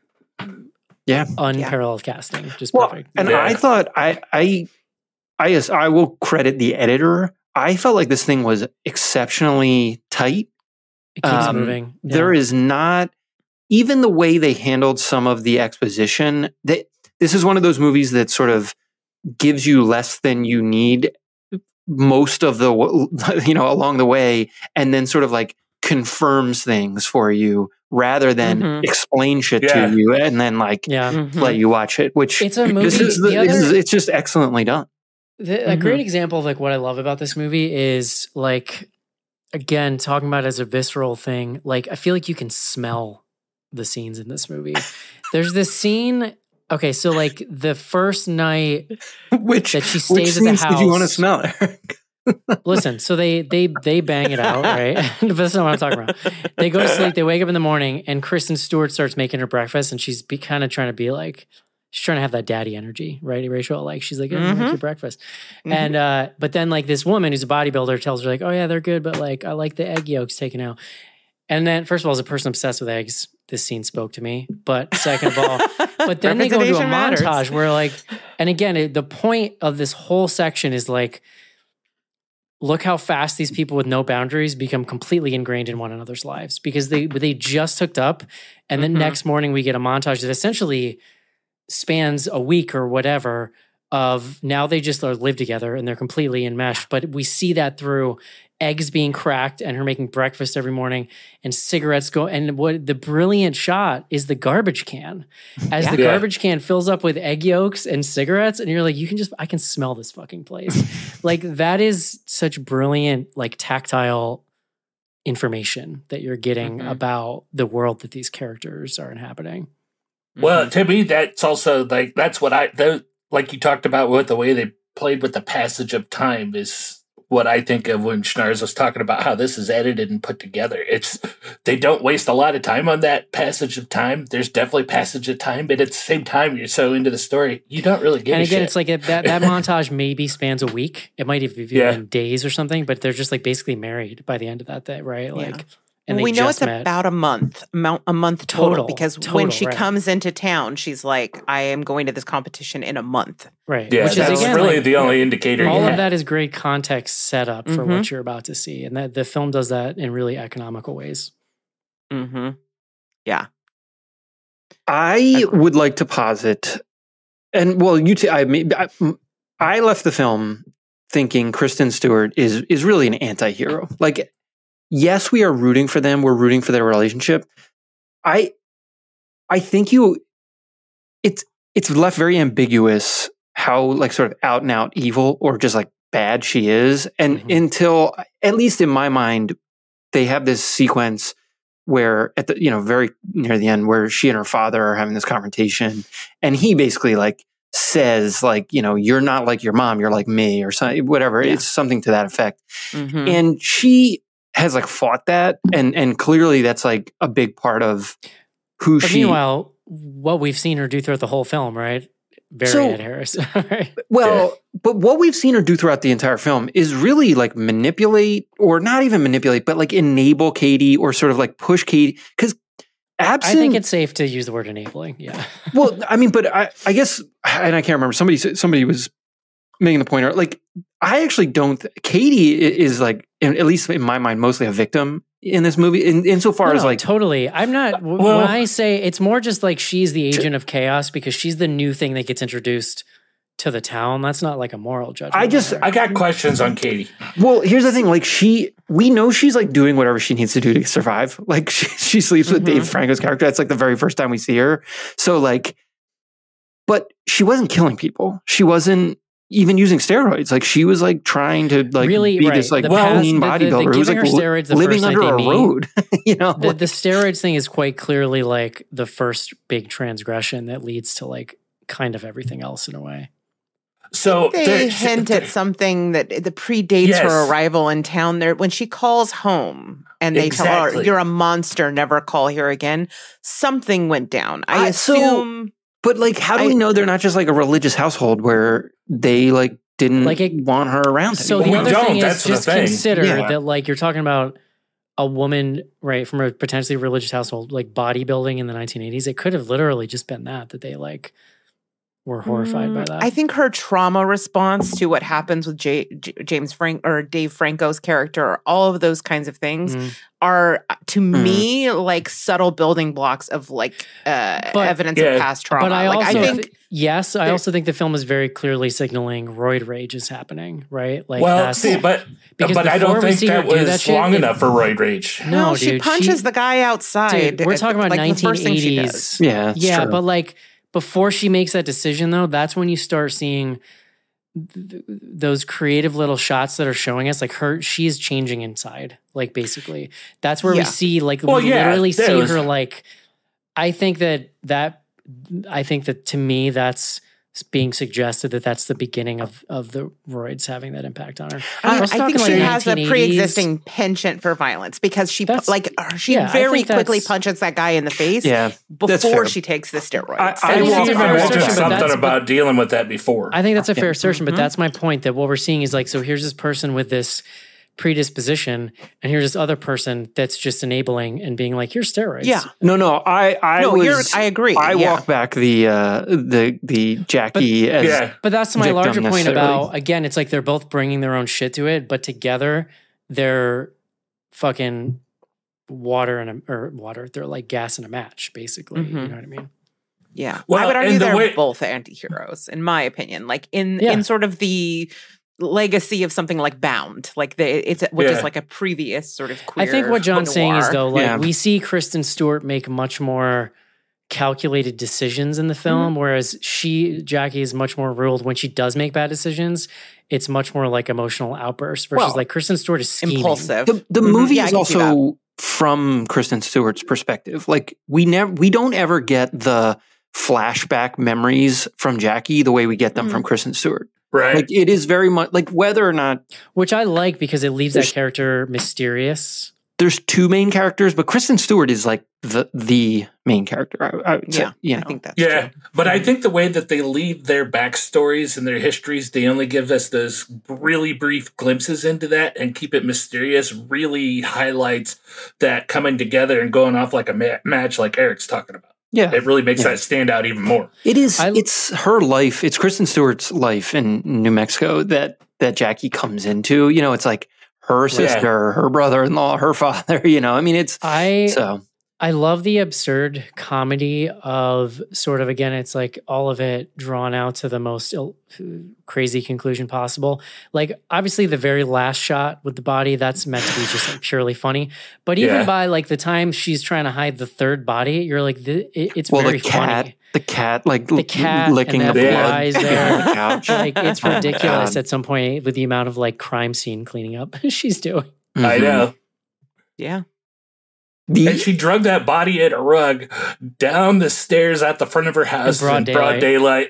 [SPEAKER 1] unparalleled casting, just perfect.
[SPEAKER 2] And I thought I will credit the editor. I felt like this thing was exceptionally tight.
[SPEAKER 1] It keeps moving. Yeah.
[SPEAKER 2] There is not even the way they handled some of the exposition. This is one of those movies that sort of gives you less than you need most of the along the way, and then sort of like confirms things for you rather than explain shit to you and then let you watch it. Which
[SPEAKER 1] it's a movie.
[SPEAKER 2] It's just excellently done.
[SPEAKER 1] A great example of like what I love about this movie is like, again, talking about it as a visceral thing. Like, I feel like you can smell the scenes in this movie. There's this scene. Okay, so like the first night that she stays at the house.
[SPEAKER 2] Did you want to smell, Eric?
[SPEAKER 1] Listen, so they bang it out, right? But that's not what I'm talking about. They go to sleep. They wake up in the morning, and Kristen Stewart starts making her breakfast, and she's kind of trying to be like. She's trying to have that daddy energy, right, Rachel? Like, she's like, make your breakfast. And, but then like this woman who's a bodybuilder tells her like, oh yeah, they're good. But like, I like the egg yolks taken out. And then first of all, as a person obsessed with eggs, this scene spoke to me. But second of all, but then they go into a montage where like, and again, the point of this whole section is like, look how fast these people with no boundaries become completely ingrained in one another's lives because they just hooked up. And then next morning we get a montage that essentially spans a week or whatever of now they just live together and they're completely enmeshed. But we see that through eggs being cracked and her making breakfast every morning and cigarettes go. And what the brilliant shot is the garbage can as the garbage can fills up with egg yolks and cigarettes. And you're like, I can smell this fucking place. Like that is such brilliant, like tactile information that you're getting about the world that these characters are inhabiting.
[SPEAKER 3] Well, to me, that's also like that's what like you talked about with the way they played with the passage of time is what I think of when Schnars was talking about how this is edited and put together. They don't waste a lot of time on that passage of time. There's definitely passage of time, but at the same time, you're so into the story, you don't really get.
[SPEAKER 1] And again,
[SPEAKER 3] shit.
[SPEAKER 1] it's like that montage maybe spans a week. It might even be days or something, but they're just like basically married by the end of that day, right? Like. And
[SPEAKER 4] we know it's about a month total because when she comes into town, she's like, I am going to this competition in a month.
[SPEAKER 1] Right.
[SPEAKER 3] Yeah, which is again, really the only indicator.
[SPEAKER 1] All of that is great context set up for what you're about to see. And that the film does that in really economical ways.
[SPEAKER 4] Yeah.
[SPEAKER 2] I would like to posit, and well, I left the film thinking Kristen Stewart is really an anti-hero. Like, yes, we are rooting for them. We're rooting for their relationship. I think it's left very ambiguous how like sort of out and out evil or just like bad she is. And until, at least in my mind, they have this sequence where at the, very near the end where she and her father are having this confrontation and he basically like says like, you're not like your mom, you're like me or something, whatever. Yeah. It's something to that effect. And she has like fought that and clearly that's like a big part of who she.
[SPEAKER 1] Meanwhile, what we've seen her do throughout the whole film, right? Ed Harris. Right?
[SPEAKER 2] Well, but what we've seen her do throughout the entire film is really like manipulate or not even manipulate, but like enable Katie or sort of like push Katie. Because
[SPEAKER 1] I think it's safe to use the word enabling. Yeah.
[SPEAKER 2] Well, I mean, but I guess, and I can't remember, somebody was making the point, like, I actually don't. Katie is like, at least in my mind, mostly a victim in this movie. Insofar as like,
[SPEAKER 1] totally. I'm not. When I say it's more just like she's the agent of chaos because she's the new thing that gets introduced to the town. That's not like a moral judgment.
[SPEAKER 3] I got questions on Katie.
[SPEAKER 2] Well, here's the thing. Like we know she's like doing whatever she needs to do to survive. Like she sleeps with Dave Franco's character. That's like the very first time we see her. So like, but she wasn't killing people. She wasn't even using steroids. Like she was like trying to like really be this like clean bodybuilder who was like living under a road.
[SPEAKER 1] The steroids thing is quite clearly like the first big transgression that leads to like kind of everything else in a way.
[SPEAKER 3] So
[SPEAKER 4] They hint at something that predates
[SPEAKER 3] Yes.
[SPEAKER 4] her arrival in town. There, when she calls home and they tell her,
[SPEAKER 3] Exactly.
[SPEAKER 4] "You're a monster. Never call here again." Something went down. I
[SPEAKER 2] So-
[SPEAKER 4] assume.
[SPEAKER 2] But like, how do we know they're not just like a religious household where they like didn't
[SPEAKER 1] Like it-
[SPEAKER 2] want her around?
[SPEAKER 1] So
[SPEAKER 2] anymore?
[SPEAKER 1] the
[SPEAKER 3] We
[SPEAKER 1] other
[SPEAKER 3] don't,
[SPEAKER 1] thing
[SPEAKER 3] that's
[SPEAKER 1] is
[SPEAKER 3] the
[SPEAKER 1] just
[SPEAKER 3] thing.
[SPEAKER 1] consider
[SPEAKER 2] Yeah.
[SPEAKER 1] that like you're talking about a woman, right, from a potentially religious household, like bodybuilding in the 1980s. It could have literally just been that they like were horrified by that.
[SPEAKER 4] I think her trauma response to what happens with James Frank or Dave Franco's character, all of those kinds of things
[SPEAKER 1] Mm.
[SPEAKER 4] are to me like subtle building blocks of like evidence
[SPEAKER 3] yeah.
[SPEAKER 4] of past trauma.
[SPEAKER 1] But I
[SPEAKER 4] like
[SPEAKER 1] also
[SPEAKER 4] I think
[SPEAKER 1] yes, I
[SPEAKER 4] there-
[SPEAKER 1] also think the film is very clearly signaling roid rage is happening, right? Like
[SPEAKER 3] well,
[SPEAKER 1] that's,
[SPEAKER 3] see, but
[SPEAKER 1] because
[SPEAKER 3] I
[SPEAKER 1] before
[SPEAKER 3] don't
[SPEAKER 1] we
[SPEAKER 3] think
[SPEAKER 1] see her
[SPEAKER 3] that
[SPEAKER 1] do
[SPEAKER 3] was
[SPEAKER 1] that shit,
[SPEAKER 3] long
[SPEAKER 1] it-
[SPEAKER 3] enough for roid rage.
[SPEAKER 1] No,
[SPEAKER 4] she
[SPEAKER 1] dude,
[SPEAKER 4] punches the guy outside.
[SPEAKER 1] Dude, we're talking about
[SPEAKER 4] like, the first thing she
[SPEAKER 1] 1980s.
[SPEAKER 4] does.
[SPEAKER 2] Yeah, it's
[SPEAKER 1] Yeah,
[SPEAKER 2] true.
[SPEAKER 1] but like before she makes that decision, though, that's when you start seeing those creative little shots that are showing us like she is changing inside. Like basically, that's where we
[SPEAKER 4] Yeah.
[SPEAKER 1] see like
[SPEAKER 3] Well,
[SPEAKER 1] we
[SPEAKER 3] yeah,
[SPEAKER 1] literally
[SPEAKER 3] that
[SPEAKER 1] see
[SPEAKER 3] was-
[SPEAKER 1] her like. I think that to me that's being suggested that that's the beginning of the roids having that impact on her.
[SPEAKER 4] I mean,
[SPEAKER 1] was
[SPEAKER 4] I think
[SPEAKER 1] talking,
[SPEAKER 4] she
[SPEAKER 1] like,
[SPEAKER 4] has a
[SPEAKER 1] 1980s.
[SPEAKER 4] pre-existing penchant for violence because she
[SPEAKER 1] That's-
[SPEAKER 4] she
[SPEAKER 1] yeah, I
[SPEAKER 4] very
[SPEAKER 1] think
[SPEAKER 4] quickly
[SPEAKER 1] that's-
[SPEAKER 4] punches that guy in the face
[SPEAKER 2] yeah, that's
[SPEAKER 4] before
[SPEAKER 2] fair.
[SPEAKER 4] she takes the steroids.
[SPEAKER 2] I
[SPEAKER 1] think
[SPEAKER 3] I
[SPEAKER 1] that's
[SPEAKER 3] think
[SPEAKER 1] a
[SPEAKER 3] you
[SPEAKER 1] fair
[SPEAKER 3] mentioned
[SPEAKER 1] assertion, but
[SPEAKER 3] something
[SPEAKER 1] that's-
[SPEAKER 3] about dealing with that before.
[SPEAKER 1] I think that's a fair assertion, but
[SPEAKER 4] Mhm.
[SPEAKER 1] that's my point. That what we're seeing is like, so here's this person with this predisposition, and here's this other person that's just enabling and being like, "Here's steroids."
[SPEAKER 4] yeah,
[SPEAKER 2] No, I
[SPEAKER 4] I agree.
[SPEAKER 2] I
[SPEAKER 4] yeah.
[SPEAKER 2] walk back the Jackie as
[SPEAKER 3] yeah,
[SPEAKER 1] But that's my
[SPEAKER 2] victim
[SPEAKER 1] larger point
[SPEAKER 2] necessarily.
[SPEAKER 1] about, again, it's like they're both bringing their own shit to it, but together they're fucking they're like gas in a match, basically. You
[SPEAKER 4] Mhm.
[SPEAKER 1] know what I mean?
[SPEAKER 4] Yeah.
[SPEAKER 3] Well,
[SPEAKER 4] I would argue
[SPEAKER 3] and the
[SPEAKER 4] they're
[SPEAKER 3] way-
[SPEAKER 4] both anti-heroes, in my opinion. Like in
[SPEAKER 1] Yeah.
[SPEAKER 4] sort of the legacy of something like Bound, like which
[SPEAKER 3] Yeah.
[SPEAKER 4] is like a previous sort of queer
[SPEAKER 1] I think what John's saying is
[SPEAKER 4] noir.
[SPEAKER 1] though, like
[SPEAKER 2] Yeah.
[SPEAKER 1] we see Kristen Stewart make much more calculated decisions in the film, whereas Jackie is much more ruled when she does make bad decisions. It's much more like emotional outbursts versus
[SPEAKER 4] Well,
[SPEAKER 1] like Kristen Stewart is scheming.
[SPEAKER 4] impulsive.
[SPEAKER 2] the
[SPEAKER 4] Mhm.
[SPEAKER 2] movie
[SPEAKER 4] Yeah, I
[SPEAKER 2] is
[SPEAKER 4] can see that.
[SPEAKER 2] also from Kristen Stewart's perspective. Like we don't ever get the flashback memories from Jackie the way we get them from Kristen Stewart.
[SPEAKER 3] right.
[SPEAKER 2] Like it is very much like whether or not
[SPEAKER 1] Which I like because it leaves that
[SPEAKER 2] There's-
[SPEAKER 1] character mysterious.
[SPEAKER 2] there's two main characters, but Kristen Stewart is like the main character. I would say,
[SPEAKER 4] Yeah,
[SPEAKER 2] you know.
[SPEAKER 4] I think that's
[SPEAKER 3] Yeah,
[SPEAKER 4] true.
[SPEAKER 3] but I think the way that they leave their backstories and their histories, they only give us those really brief glimpses into that and keep it mysterious, really highlights that coming together and going off like a match like Eric's talking about.
[SPEAKER 2] Yeah.
[SPEAKER 3] It really makes
[SPEAKER 2] Yeah.
[SPEAKER 3] that stand out even more.
[SPEAKER 2] It is.
[SPEAKER 1] I-
[SPEAKER 2] It's her life. It's Kristen Stewart's life in New Mexico that Jackie comes into. You know, it's like her sister, her brother-in-law, her father. You know, I mean, it's so.
[SPEAKER 1] I love the absurd comedy of sort of, again, it's like all of it drawn out to the most crazy conclusion possible. Like, obviously, the very last shot with the body, that's meant to be just like purely funny. But even
[SPEAKER 3] Yeah.
[SPEAKER 1] by like the time she's trying to hide the third body, you're like, it's
[SPEAKER 2] Well,
[SPEAKER 1] very
[SPEAKER 2] the cat,
[SPEAKER 1] funny.
[SPEAKER 2] the cat, like
[SPEAKER 1] The cat
[SPEAKER 2] licking
[SPEAKER 1] and
[SPEAKER 2] the
[SPEAKER 1] the
[SPEAKER 2] blood
[SPEAKER 1] FBI's
[SPEAKER 2] on
[SPEAKER 1] there.
[SPEAKER 2] the couch.
[SPEAKER 1] Like, it's
[SPEAKER 2] Oh my
[SPEAKER 1] ridiculous
[SPEAKER 2] God.
[SPEAKER 1] at some point with the amount of like crime scene cleaning up she's doing.
[SPEAKER 3] I
[SPEAKER 2] Mhm.
[SPEAKER 3] know.
[SPEAKER 4] Yeah.
[SPEAKER 3] And she drugged that body in a rug down the stairs at the front of her house
[SPEAKER 1] broad
[SPEAKER 3] in broad daylight.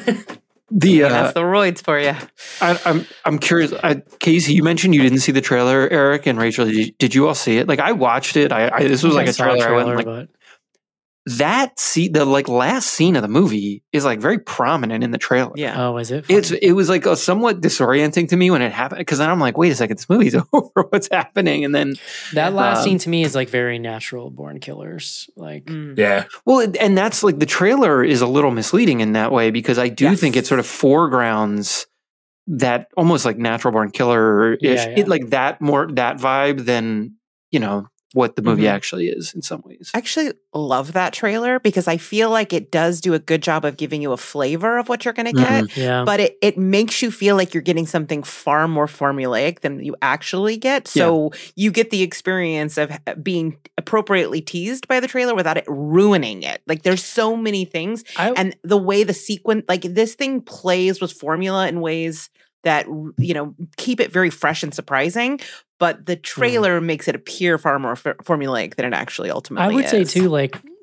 [SPEAKER 4] That's the roids for you.
[SPEAKER 2] I'm curious. Casey, you mentioned you didn't see the trailer. Eric and Rachel, did you all see it? Like I watched it. This was like a
[SPEAKER 1] saw
[SPEAKER 2] trailer. I went like,
[SPEAKER 1] but
[SPEAKER 2] that scene, the like last scene of the movie is like very prominent in the trailer.
[SPEAKER 4] Yeah.
[SPEAKER 1] oh, is it? Funny?
[SPEAKER 2] It was like somewhat disorienting to me when it happened because then I'm like, wait a second, this movie's over. What's happening? And then
[SPEAKER 1] That last
[SPEAKER 2] Um,
[SPEAKER 1] scene to me is like very natural born killers. Like,
[SPEAKER 4] Mm.
[SPEAKER 3] Yeah.
[SPEAKER 2] well, and that's like the trailer is a little misleading in that way because I do
[SPEAKER 4] Yes.
[SPEAKER 2] think it sort of foregrounds that almost like natural born killer ish,
[SPEAKER 1] Yeah, yeah.
[SPEAKER 2] like that vibe than what the movie
[SPEAKER 4] Mhm.
[SPEAKER 2] actually is in some ways.
[SPEAKER 4] I actually love that trailer because I feel like it does do a good job of giving you a flavor of what you're going to get.
[SPEAKER 1] yeah.
[SPEAKER 4] But it makes you feel like you're getting something far more formulaic than you actually get. So you get the experience of being appropriately teased by the trailer without it ruining it. Like there's so many things. And the way the sequence, like this thing plays with formula in ways that, keep it very fresh and surprising. But the trailer makes it appear far more formulaic than it actually ultimately
[SPEAKER 1] I would say
[SPEAKER 4] is.
[SPEAKER 1] too, like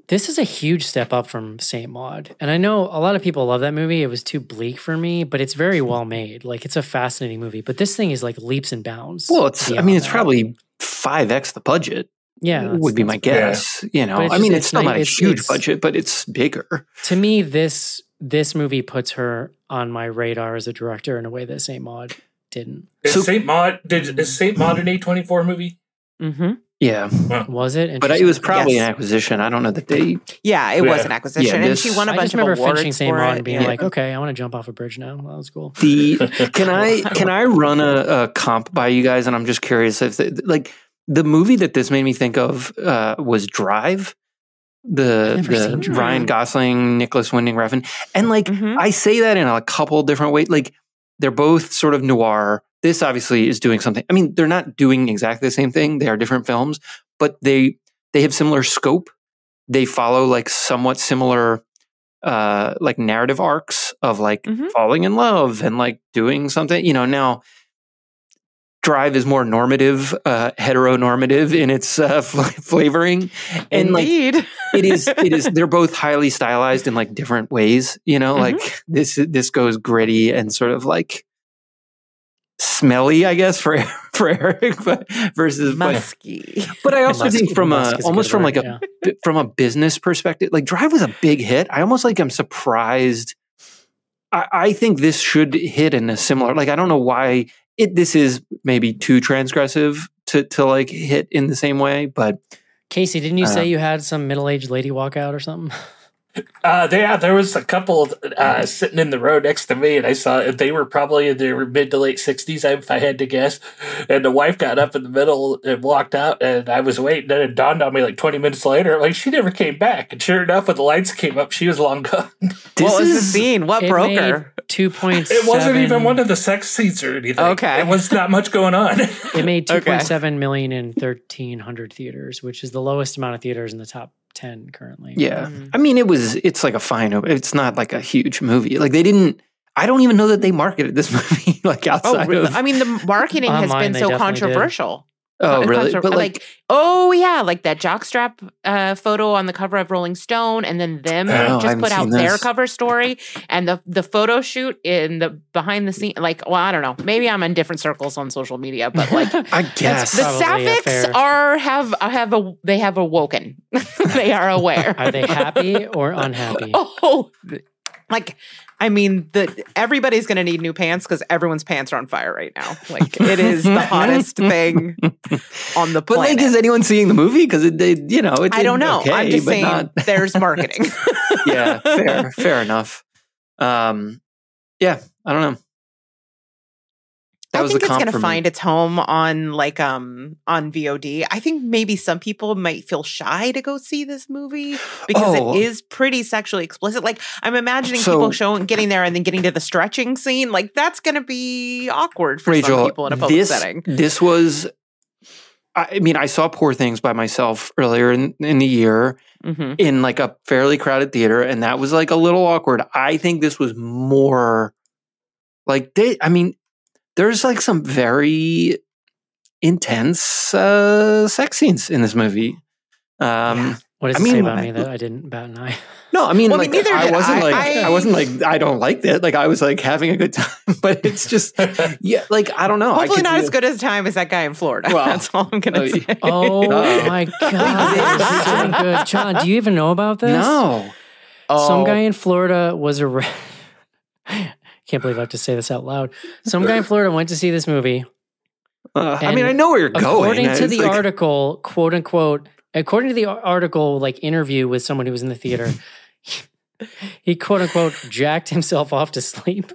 [SPEAKER 1] This is a huge step up from Saint Maud. And I know a lot of people love that movie. It was too bleak for me, but it's very well made. Like, it's a fascinating movie. But this thing is like leaps and bounds.
[SPEAKER 2] Well, it's
[SPEAKER 1] beyond
[SPEAKER 2] it's
[SPEAKER 1] that.
[SPEAKER 2] probably 5x the budget.
[SPEAKER 1] Yeah,
[SPEAKER 2] would be my guess. You know,
[SPEAKER 1] But it's
[SPEAKER 2] I mean,
[SPEAKER 1] just-
[SPEAKER 2] it's still not a
[SPEAKER 1] it's-
[SPEAKER 2] huge
[SPEAKER 1] it's-
[SPEAKER 2] budget, but it's bigger.
[SPEAKER 1] To me, this movie puts her on my radar as a director in a way that Saint Maud didn't.
[SPEAKER 3] Is Saint Maud an A24 movie?
[SPEAKER 4] Mm-hmm.
[SPEAKER 2] Yeah,
[SPEAKER 1] Was it?
[SPEAKER 2] but it was probably
[SPEAKER 4] Yes.
[SPEAKER 2] an acquisition. I don't know that they.
[SPEAKER 4] Yeah, it was
[SPEAKER 3] Yeah.
[SPEAKER 4] an acquisition,
[SPEAKER 2] Yeah,
[SPEAKER 4] and
[SPEAKER 2] this-
[SPEAKER 4] she won a
[SPEAKER 1] I
[SPEAKER 4] bunch
[SPEAKER 1] just
[SPEAKER 4] of
[SPEAKER 1] remember
[SPEAKER 4] awards
[SPEAKER 1] finishing Saint
[SPEAKER 4] for
[SPEAKER 1] Maud
[SPEAKER 4] it.
[SPEAKER 1] and being
[SPEAKER 2] Yeah.
[SPEAKER 1] like, okay, I want to jump off a bridge now. Well, that was cool.
[SPEAKER 2] Can I run a comp by you guys? And I'm just curious if the movie that this made me think of was Drive.
[SPEAKER 1] I've never seen
[SPEAKER 2] The
[SPEAKER 1] Drive.
[SPEAKER 2] Ryan Gosling, Nicholas Winding Refn, and
[SPEAKER 4] Mhm.
[SPEAKER 2] I say that in a couple different ways. Like they're both sort of noir. This obviously is doing something. I mean, they're not doing exactly the same thing. They are different films, but they have similar scope. They follow like somewhat similar like narrative arcs of like
[SPEAKER 4] Mhm.
[SPEAKER 2] falling in love and like doing something. You know, now Drive is more normative, heteronormative in its flavoring, and like
[SPEAKER 4] Indeed.
[SPEAKER 2] it is they're both highly stylized in like different ways, you know,
[SPEAKER 4] Mhm.
[SPEAKER 2] like this goes gritty and sort of like smelly, I guess, for Eric, but
[SPEAKER 4] Musky.
[SPEAKER 2] but I also
[SPEAKER 1] Musk-
[SPEAKER 2] think from
[SPEAKER 1] musk is a
[SPEAKER 2] almost
[SPEAKER 1] good
[SPEAKER 2] from
[SPEAKER 1] word,
[SPEAKER 2] like
[SPEAKER 1] yeah.
[SPEAKER 2] from a business perspective, like Drive was a big hit. I almost like I'm surprised. I think this should hit in a similar, like, I don't know why this is maybe too transgressive to like hit in the same way, but
[SPEAKER 1] Casey, didn't you say you had some middle-aged lady walk out or something?
[SPEAKER 3] There was a couple sitting in the row next to me, and I saw they were probably in their mid to late 60s, if I had to guess. And the wife got up in the middle and walked out, and I was waiting. And it dawned on me like 20 minutes later, like she never came back. And sure enough, when the lights came up, she was long gone.
[SPEAKER 4] What was the scene? What
[SPEAKER 1] It
[SPEAKER 4] broke
[SPEAKER 1] made
[SPEAKER 4] her?
[SPEAKER 1] 2.7.
[SPEAKER 3] It wasn't even one of the sex scenes or anything.
[SPEAKER 4] Okay.
[SPEAKER 3] It was not much going on.
[SPEAKER 1] It made
[SPEAKER 4] Okay.
[SPEAKER 1] 2.7 million in 1,300 theaters, which is the lowest amount of theaters in the top 10 currently.
[SPEAKER 2] yeah.
[SPEAKER 4] Mhm.
[SPEAKER 2] I mean, it's like a fine, it's not like a huge movie. Like I don't even know that they marketed this movie like
[SPEAKER 4] Oh,
[SPEAKER 2] outside
[SPEAKER 4] really?
[SPEAKER 2] of.
[SPEAKER 4] I mean, the marketing has
[SPEAKER 1] Online,
[SPEAKER 4] been
[SPEAKER 1] they
[SPEAKER 4] so
[SPEAKER 1] definitely did.
[SPEAKER 4] controversial.
[SPEAKER 2] Oh, really? But
[SPEAKER 4] like, oh yeah, like that jockstrap photo on the cover of Rolling Stone, and then them
[SPEAKER 2] Oh, I
[SPEAKER 4] just
[SPEAKER 2] haven't
[SPEAKER 4] put out
[SPEAKER 2] seen
[SPEAKER 4] their
[SPEAKER 2] this.
[SPEAKER 4] cover story, and the photo shoot in the behind the scene. Like, well, I don't know. Maybe I'm in different circles on social media, but like
[SPEAKER 2] I guess.
[SPEAKER 4] the
[SPEAKER 1] Probably a fair-
[SPEAKER 4] Sapphics they have awoken. They are aware.
[SPEAKER 1] Are they happy or unhappy?
[SPEAKER 4] Oh, like, I mean, everybody's going to need new pants because everyone's pants are on fire right now. Like, it is the hottest thing on the
[SPEAKER 2] But
[SPEAKER 4] planet.
[SPEAKER 2] like, is anyone seeing the movie? Because it
[SPEAKER 4] I don't know.
[SPEAKER 2] Okay,
[SPEAKER 4] I'm just
[SPEAKER 2] but
[SPEAKER 4] saying
[SPEAKER 2] not-
[SPEAKER 4] there's marketing.
[SPEAKER 2] yeah, fair enough. Yeah, I don't know. That
[SPEAKER 4] I
[SPEAKER 2] was
[SPEAKER 4] think
[SPEAKER 2] the
[SPEAKER 4] it's
[SPEAKER 2] comp
[SPEAKER 4] going
[SPEAKER 2] for
[SPEAKER 4] to
[SPEAKER 2] me.
[SPEAKER 4] find its home on on VOD. I think maybe some people might feel shy to go see this movie because
[SPEAKER 2] Oh.
[SPEAKER 4] it is pretty sexually explicit. Like, I'm imagining
[SPEAKER 2] So-
[SPEAKER 4] people getting there and then getting to the stretching scene. Like, that's going to be awkward for some
[SPEAKER 2] Rachel,
[SPEAKER 4] people in a public setting.
[SPEAKER 2] This was. I mean, I saw Poor Things by myself earlier in the year
[SPEAKER 4] Mm-hmm.
[SPEAKER 2] in like a fairly crowded theater, and that was like a little awkward. I think this was more like there's like some very intense sex scenes in this movie.
[SPEAKER 1] What does
[SPEAKER 2] I
[SPEAKER 1] it say
[SPEAKER 2] mean,
[SPEAKER 1] about me that I didn't bat an eye?
[SPEAKER 2] No, I mean,
[SPEAKER 4] Well,
[SPEAKER 2] like,
[SPEAKER 4] neither
[SPEAKER 2] I
[SPEAKER 4] did
[SPEAKER 2] wasn't
[SPEAKER 4] I.
[SPEAKER 2] like I wasn't like I don't like that. Like I was like having a good time, but it's just yeah, like I don't know.
[SPEAKER 4] Hopefully not as good as time as that guy in Florida.
[SPEAKER 2] Well,
[SPEAKER 4] That's all I'm going to say.
[SPEAKER 1] Oh
[SPEAKER 2] Uh-oh.
[SPEAKER 1] my God. This is so good. John, do you even know about this?
[SPEAKER 2] No.
[SPEAKER 1] Some guy in Florida was arrested. Can't believe I have to say this out loud. Some guy in Florida went to see this movie.
[SPEAKER 2] I mean, I know where you're going.
[SPEAKER 1] According to
[SPEAKER 2] It's
[SPEAKER 1] the
[SPEAKER 2] like-
[SPEAKER 1] article, quote unquote, according to the article, like interview with someone who was in the theater, he quote unquote jacked himself off to sleep.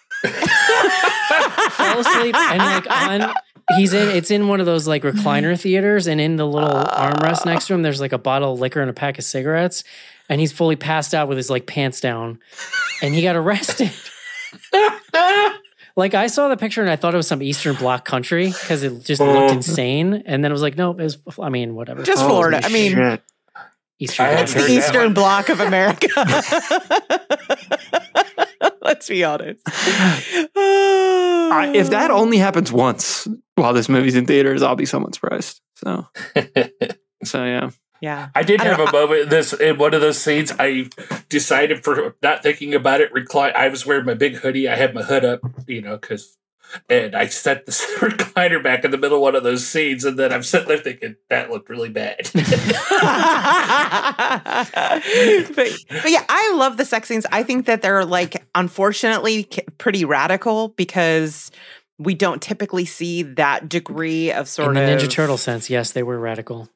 [SPEAKER 1] Fell asleep and like it's in one of those like recliner theaters, and in the little armrest next to him, there's like a bottle of liquor and a pack of cigarettes, and he's fully passed out with his like pants down, and he got arrested. Like I saw the picture and I thought it was some Eastern Bloc country because it just looked insane, and then it was like, nope, it was. I mean, whatever.
[SPEAKER 4] Just
[SPEAKER 2] Holy
[SPEAKER 4] Florida. I mean,
[SPEAKER 2] shit.
[SPEAKER 1] Eastern
[SPEAKER 3] I
[SPEAKER 1] Bloc
[SPEAKER 3] had
[SPEAKER 4] it's
[SPEAKER 3] heard
[SPEAKER 4] the
[SPEAKER 1] country.
[SPEAKER 3] that
[SPEAKER 4] Eastern
[SPEAKER 3] one.
[SPEAKER 4] Bloc of America. Let's be honest.
[SPEAKER 2] If that only happens once while this movie's in theaters, I'll be somewhat surprised. So yeah.
[SPEAKER 4] Yeah.
[SPEAKER 3] I did have a moment in one of those scenes. I decided, for not thinking about it, I was wearing my big hoodie. I had my hood up, and I set the recliner back in the middle of one of those scenes, and then I'm sitting there thinking that looked really bad.
[SPEAKER 4] but yeah, I love the sex scenes. I think that they're like, unfortunately, pretty radical because we don't typically see that degree of sort
[SPEAKER 1] In
[SPEAKER 4] of
[SPEAKER 1] the Ninja Turtle sense, yes, they were radical.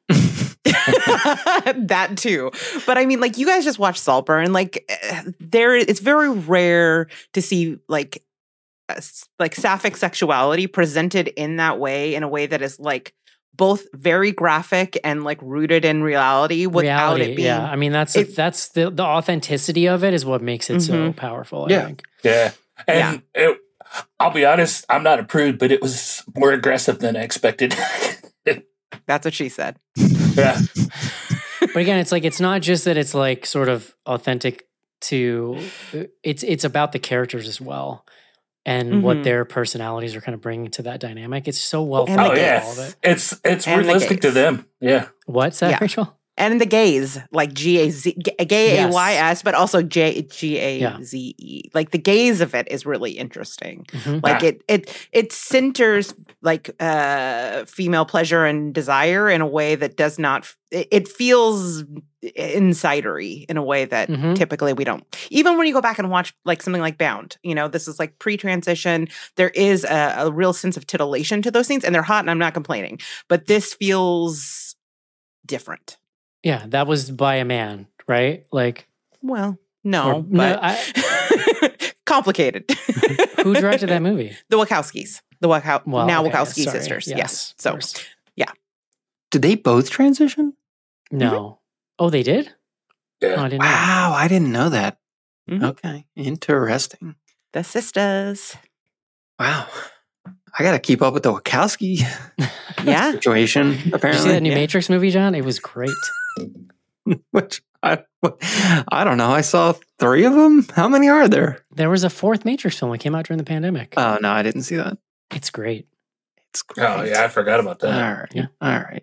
[SPEAKER 4] that too. But I mean, like, you guys just watch Saltburn. Like, it's very rare to see like sapphic sexuality presented in that way, in a way that is like both very graphic and like rooted in reality without it being.
[SPEAKER 1] Yeah, I mean that's the authenticity of it is what makes it so powerful. I think.
[SPEAKER 3] Yeah, and I'll be honest, I'm not a prude, but it was more aggressive than I expected.
[SPEAKER 4] That's what she said.
[SPEAKER 3] Yeah.
[SPEAKER 1] But again, it's like, it's not just that it's like sort of authentic to, it's about the characters as well and what their personalities are kind of bringing to that dynamic. It's so well thought out, all of it.
[SPEAKER 3] It's realistic to them. Yeah.
[SPEAKER 1] What's that, Rachel?
[SPEAKER 4] And the gays, like G-A-Z, A-Y-S, but also G-A-Z-E. Like the gaze of it is really interesting. Like it centers like female pleasure and desire in a way that does not, it feels insidery in a way that typically we don't. Even when you go back and watch like something like Bound, this is like pre-transition. There is a real sense of titillation to those scenes, and they're hot, and I'm not complaining. But this feels different.
[SPEAKER 1] Yeah, that was by a man, right? Like,
[SPEAKER 4] well, no, complicated.
[SPEAKER 1] Who directed that movie?
[SPEAKER 4] The Wachowskis. Wachowski sisters. Yes. So, yeah.
[SPEAKER 2] Did they both transition?
[SPEAKER 1] No. Oh, they did?
[SPEAKER 3] Yeah.
[SPEAKER 1] Oh, I didn't know.
[SPEAKER 2] Wow, I didn't know that. Okay, interesting.
[SPEAKER 4] The sisters.
[SPEAKER 2] Wow. I got to keep up with the Wachowski situation, apparently.
[SPEAKER 1] Did you see that new Matrix movie, John? It was great.
[SPEAKER 2] Which, I don't know. I saw 3 of them. How many are there?
[SPEAKER 1] There was a 4th Matrix film that came out during the pandemic.
[SPEAKER 2] Oh, no, I didn't see that.
[SPEAKER 1] It's great.
[SPEAKER 2] It's great.
[SPEAKER 3] Oh, yeah, I forgot about that.
[SPEAKER 2] All right. Yeah. All right.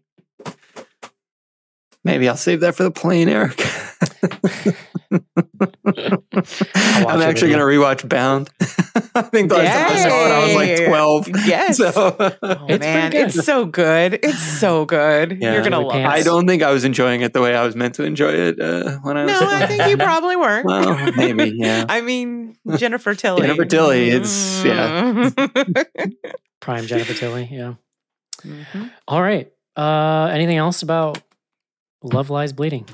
[SPEAKER 2] Maybe I'll save that for the plane, Eric. I'm actually going to rewatch Bound. I think the last time I saw it, I was like 12.
[SPEAKER 4] Yes.
[SPEAKER 2] So,
[SPEAKER 4] it's so good. It's so good.
[SPEAKER 2] Yeah,
[SPEAKER 4] you're going to love it.
[SPEAKER 2] I don't think I was enjoying it the way I was meant to enjoy it when I was.
[SPEAKER 4] No, I think you probably were.
[SPEAKER 2] Well, maybe, yeah.
[SPEAKER 4] I mean, Jennifer Tilly.
[SPEAKER 2] Jennifer Tilly, it's,
[SPEAKER 1] Prime Jennifer Tilly, yeah. All right. Anything else about Love Lies Bleeding?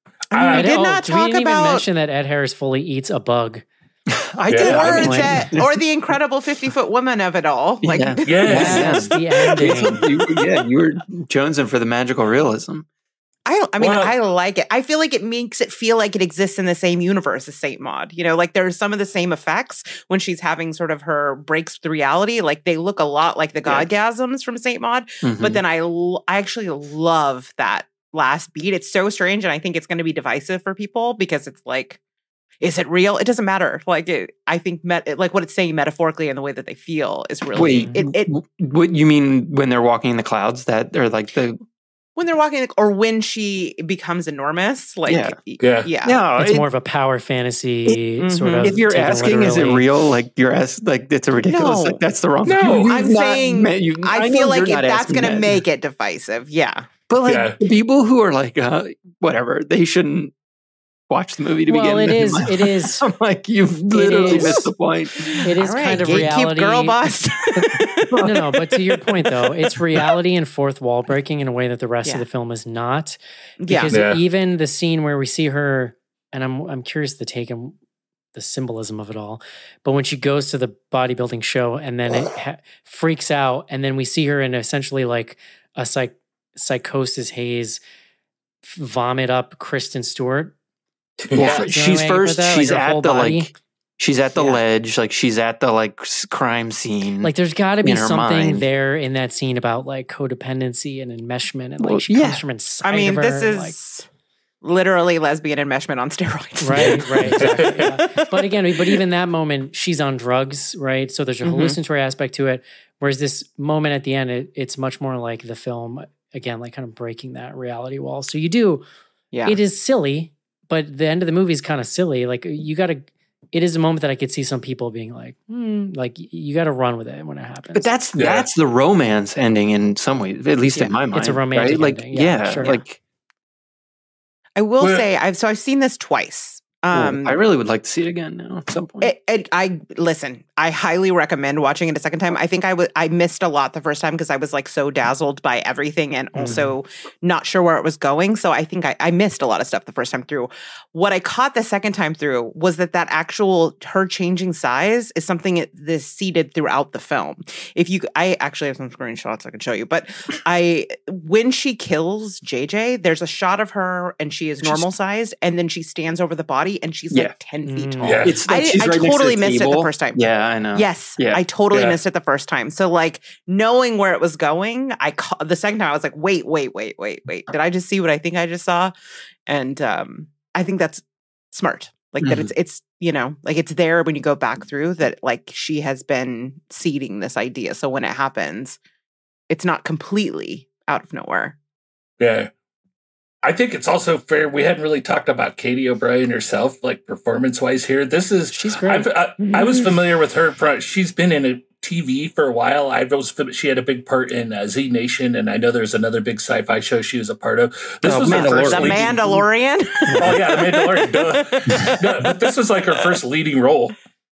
[SPEAKER 4] I did not talk
[SPEAKER 1] we didn't
[SPEAKER 4] about
[SPEAKER 1] even mention that Ed Harris fully eats a bug.
[SPEAKER 2] I did.
[SPEAKER 4] Or the incredible 50-foot woman of it all. Like,
[SPEAKER 1] yes, the ending.
[SPEAKER 2] You were jonesing for the magical realism.
[SPEAKER 4] I like it. I feel like it makes it feel like it exists in the same universe as Saint Maud. Like there's some of the same effects when she's having sort of her breaks with reality. Like they look a lot like the Godgasms from Saint Maud. But then I actually love that last beat. It's so strange, and I think it's going to be divisive for people because it's like, is it real? It doesn't matter. Like I think like what it's saying metaphorically and the way that they feel is really.
[SPEAKER 2] What you mean when they're walking in the clouds? That or like
[SPEAKER 4] when they're walking, or when she becomes enormous? Like
[SPEAKER 2] No,
[SPEAKER 1] it's more of a power fantasy sort of.
[SPEAKER 2] If you're asking, is it real? Like you're like it's a ridiculous.
[SPEAKER 4] No.
[SPEAKER 2] Like that's the wrong.
[SPEAKER 4] No, I'm saying I feel like that's going to make it divisive. Yeah.
[SPEAKER 2] But like the people who are like, whatever, they shouldn't watch the movie to begin with.
[SPEAKER 1] It is.
[SPEAKER 2] I'm like, you've literally missed the point.
[SPEAKER 1] It is kind of reality.
[SPEAKER 4] Girl boss.
[SPEAKER 1] No, but to your point though, it's reality and fourth wall breaking in a way that the rest of the film is not. Because even the scene where we see her, and I'm curious to take and the symbolism of it all, but when she goes to the bodybuilding show and then it freaks out, and then we see her in essentially like a psychosis haze, vomit up Kristen Stewart.
[SPEAKER 2] Well, she's first. She's at the ledge. Like she's at the crime scene.
[SPEAKER 1] Like there's got to be something
[SPEAKER 2] mind.
[SPEAKER 1] there in that scene about like codependency and enmeshment, and like she comes from inside.
[SPEAKER 4] I mean,
[SPEAKER 1] of her,
[SPEAKER 4] this is literally lesbian enmeshment on steroids.
[SPEAKER 1] Right, exactly. Yeah. But again, even that moment, she's on drugs, right? So there's a hallucinatory aspect to it. Whereas this moment at the end, it's much more like the film again, like kind of breaking that reality wall. So you do,
[SPEAKER 4] Yeah.
[SPEAKER 1] it is silly, but the end of the movie is kind of silly. Like it is a moment that I could see some people being like, like you got to run with it when it happens.
[SPEAKER 2] But that's the romance ending in some ways, at least in my mind.
[SPEAKER 1] It's a romantic
[SPEAKER 2] right?
[SPEAKER 1] ending.
[SPEAKER 2] Yeah,
[SPEAKER 1] Sure.
[SPEAKER 2] like
[SPEAKER 4] I will say I've seen this twice.
[SPEAKER 2] I really would like to see it again now at some point.
[SPEAKER 4] I highly recommend watching it a second time. I think I missed a lot the first time because I was like so dazzled by everything and also not sure where it was going. So I think I missed a lot of stuff the first time through. What I caught the second time through was that actual her changing size is something that's seeded throughout the film. I actually have some screenshots I can show you, but when she kills JJ, there's a shot of her and she is normal sized, and then she stands over the body and she's like 10 feet tall.
[SPEAKER 3] Yeah.
[SPEAKER 2] It's like she's
[SPEAKER 4] I
[SPEAKER 2] right next to
[SPEAKER 4] totally
[SPEAKER 2] the
[SPEAKER 4] missed it
[SPEAKER 2] table.
[SPEAKER 4] the first time.
[SPEAKER 2] Yeah, I know.
[SPEAKER 4] Yes,
[SPEAKER 2] Yeah.
[SPEAKER 4] I totally missed it the first time. So like knowing where it was going, the second time I was like, wait. Did I just see what I think I just saw? And I think that's smart. Like that it's like it's there when you go back through that, like she has been seeding this idea. So when it happens, it's not completely out of nowhere.
[SPEAKER 3] Yeah. I think it's also fair. We hadn't really talked about Katie O'Brien herself, like performance-wise here. She's
[SPEAKER 1] great.
[SPEAKER 3] I was familiar with her. She's been in a TV for a while. She had a big part in Z Nation, and I know there's another big sci-fi show she was a part of. This was her first
[SPEAKER 4] The Mandalorian.
[SPEAKER 3] Oh yeah, The Mandalorian. No, but this was like her first leading role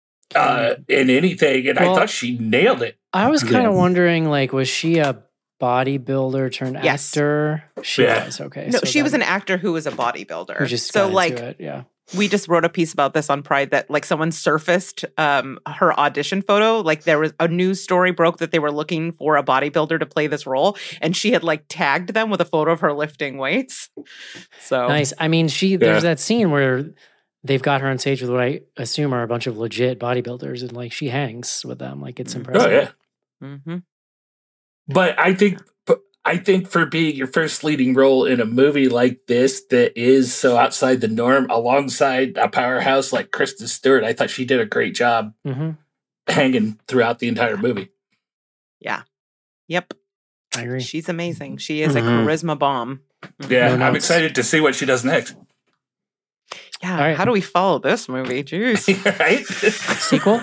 [SPEAKER 3] in anything, and I thought she nailed it.
[SPEAKER 1] I was kind of wondering, like, was she a bodybuilder turned actor? She was. Okay.
[SPEAKER 4] No,
[SPEAKER 1] so
[SPEAKER 4] she was an actor who was a bodybuilder.
[SPEAKER 1] Who just
[SPEAKER 4] so
[SPEAKER 1] got
[SPEAKER 4] like
[SPEAKER 1] into it, yeah.
[SPEAKER 4] We just wrote a piece about this on Pride that like someone surfaced her audition photo. Like there was a news story broke that they were looking for a bodybuilder to play this role, and she had like tagged them with a photo of her lifting weights. So
[SPEAKER 1] nice. I mean, there's that scene where they've got her on stage with what I assume are a bunch of legit bodybuilders, and like she hangs with them. Like it's impressive.
[SPEAKER 3] Oh yeah.
[SPEAKER 4] Mm-hmm.
[SPEAKER 3] But I think for being your first leading role in a movie like this that is so outside the norm, alongside a powerhouse like Kristen Stewart, I thought she did a great job hanging throughout the entire movie.
[SPEAKER 4] Yeah. Yep.
[SPEAKER 1] I agree.
[SPEAKER 4] She's amazing. She is a charisma bomb.
[SPEAKER 3] Yeah, I'm excited to see what she does next.
[SPEAKER 4] Yeah.
[SPEAKER 1] Right.
[SPEAKER 4] How do we follow this movie? Jeez.
[SPEAKER 3] Right?
[SPEAKER 1] Sequel?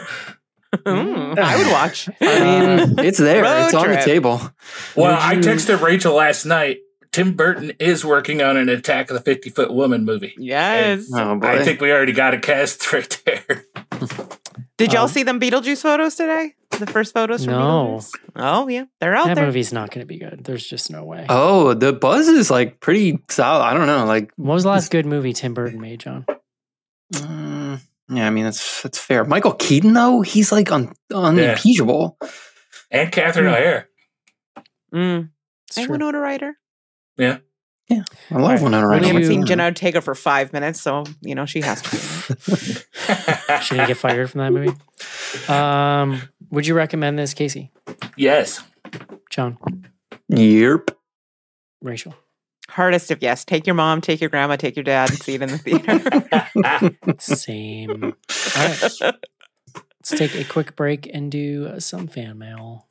[SPEAKER 4] I would watch.
[SPEAKER 2] I mean, it's there.
[SPEAKER 4] Road
[SPEAKER 2] It's on the
[SPEAKER 4] trip.
[SPEAKER 2] table.
[SPEAKER 3] Well, I texted Rachel last night. Tim Burton is working on an Attack of the 50-Foot Woman movie.
[SPEAKER 4] Yes.
[SPEAKER 2] Oh boy.
[SPEAKER 3] I think we already got a cast right there.
[SPEAKER 4] Did y'all see them Beetlejuice photos today? The first photos from
[SPEAKER 1] No.
[SPEAKER 4] Beetlejuice? Oh, yeah. They're out
[SPEAKER 1] That
[SPEAKER 4] there.
[SPEAKER 1] movie's not going to be good. There's just no way.
[SPEAKER 2] Oh, the buzz is like pretty solid. I don't know. Like,
[SPEAKER 1] What was the last good movie Tim Burton made, John?
[SPEAKER 2] yeah, I mean that's fair. Michael Keaton though, he's like unimpeachable.
[SPEAKER 3] And Catherine O'Hara.
[SPEAKER 4] And
[SPEAKER 1] true.
[SPEAKER 4] Winona Ryder.
[SPEAKER 3] Yeah.
[SPEAKER 2] I love Winona
[SPEAKER 4] We
[SPEAKER 2] Ryder.
[SPEAKER 4] haven't seen Jenna Ortega for 5 minutes, so, she has to be in it.
[SPEAKER 1] She didn't get fired from that movie. Would you recommend this, Casey?
[SPEAKER 3] Yes.
[SPEAKER 1] John?
[SPEAKER 2] Yep.
[SPEAKER 1] Rachel?
[SPEAKER 4] Hardest of yes. Take your mom, take your grandma, take your dad, and see it in the theater.
[SPEAKER 1] Same. All right. Let's take a quick break and do some fan mail.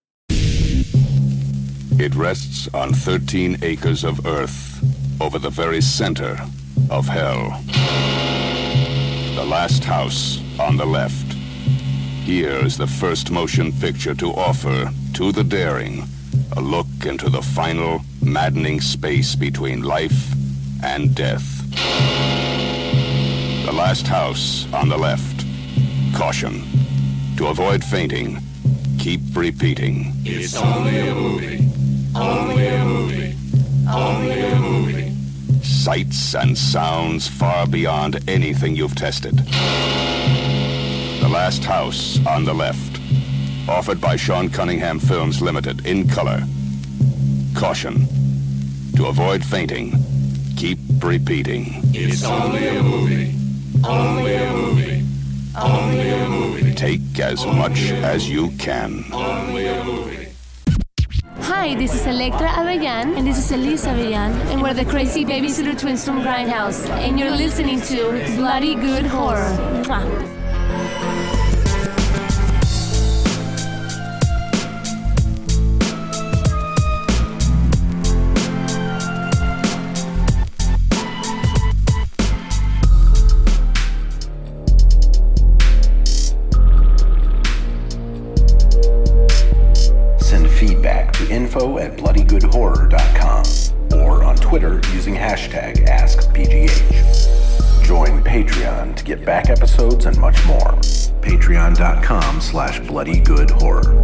[SPEAKER 6] It rests on 13 acres of earth over the very center of hell. The last house on the left. Here is the first motion picture to offer to the daring a look into the final, maddening space between life and death. The last house on the left. Caution. To avoid fainting, keep repeating. It's only a movie. Only a movie. Only a movie. Sights and sounds far beyond anything you've tested. The last house on the left. Offered by Sean Cunningham Films Limited in color. Caution. To avoid fainting, keep repeating. It's only a movie. Only a movie. Only a movie. Take as much as you can. Only a movie.
[SPEAKER 7] Hi, this is Electra Avellan. And this is Elisa Avellan. And we're the crazy babysitter twins from Grindhouse. And you're listening to Bloody Good Horror. Mwah.
[SPEAKER 8] info@bloodygoodhorror.com or on Twitter using hashtag AskBGH. Join Patreon to get back episodes and much more. Patreon.com/bloodygoodhorror.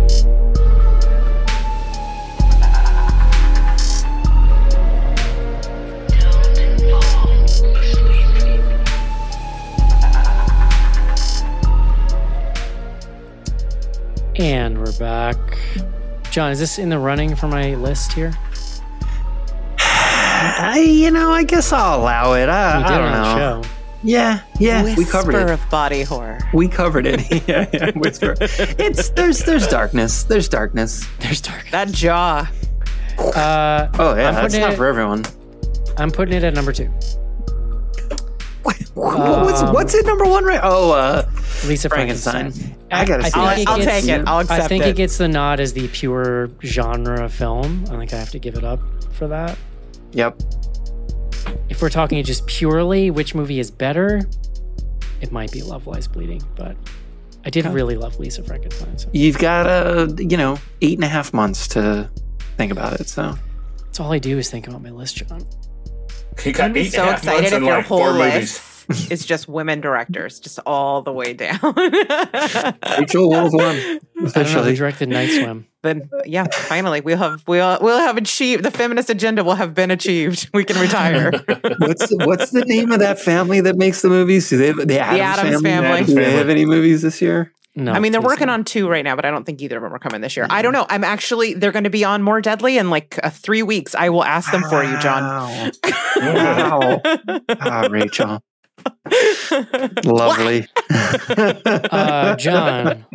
[SPEAKER 1] And we're back. John, is this in the running for my list here?
[SPEAKER 2] I guess I'll allow it. I
[SPEAKER 1] We did
[SPEAKER 2] don't
[SPEAKER 1] on the
[SPEAKER 2] know.
[SPEAKER 1] show.
[SPEAKER 2] Yeah, we covered
[SPEAKER 4] Whisper
[SPEAKER 2] it.
[SPEAKER 4] of body horror.
[SPEAKER 2] We covered it. yeah, whisper. There's darkness. There's darkness.
[SPEAKER 1] There's dark.
[SPEAKER 4] That jaw.
[SPEAKER 2] Oh yeah, that's
[SPEAKER 1] putting
[SPEAKER 2] not
[SPEAKER 1] it-
[SPEAKER 2] for everyone.
[SPEAKER 1] I'm putting it at number 2.
[SPEAKER 2] What's it number 1 right? Oh,
[SPEAKER 1] Lisa
[SPEAKER 2] Frankenstein.
[SPEAKER 1] Frankenstein.
[SPEAKER 2] I gotta see that.
[SPEAKER 4] I'll take it. I'll accept
[SPEAKER 1] I think
[SPEAKER 4] it.
[SPEAKER 1] it gets the nod as the pure genre film. I think I have to give it up for that.
[SPEAKER 2] Yep.
[SPEAKER 1] If we're talking just purely which movie is better, it might be Love Lies Bleeding, but I did really love Lisa Frankenstein. So
[SPEAKER 2] You've got 8.5 months to think about it. So
[SPEAKER 1] that's all I do is think about my list, John.
[SPEAKER 3] He got
[SPEAKER 4] I'd be
[SPEAKER 3] 8.5
[SPEAKER 4] so
[SPEAKER 3] months
[SPEAKER 4] excited if
[SPEAKER 3] and
[SPEAKER 4] your
[SPEAKER 3] like
[SPEAKER 4] whole
[SPEAKER 3] 4 movies.
[SPEAKER 4] list is just women directors, just all the way down.
[SPEAKER 2] Rachel Wolfram,
[SPEAKER 1] I don't know
[SPEAKER 2] officially.
[SPEAKER 1] who directed Night Swim.
[SPEAKER 4] Then yeah, finally we'll have achieved the feminist agenda. Will have been achieved. We can retire.
[SPEAKER 2] What's the name of that family that makes the movies? Do they have the Addams
[SPEAKER 4] Family.
[SPEAKER 2] Do they have any movies this year?
[SPEAKER 1] No,
[SPEAKER 4] I mean, they're
[SPEAKER 1] please
[SPEAKER 4] working
[SPEAKER 1] don't.
[SPEAKER 4] on 2 right now, but I don't think either of them are coming this year. I don't know. They're going to be on More Deadly in like 3 weeks. I will ask them for you, John.
[SPEAKER 2] Wow. Rachel. Lovely.
[SPEAKER 1] John,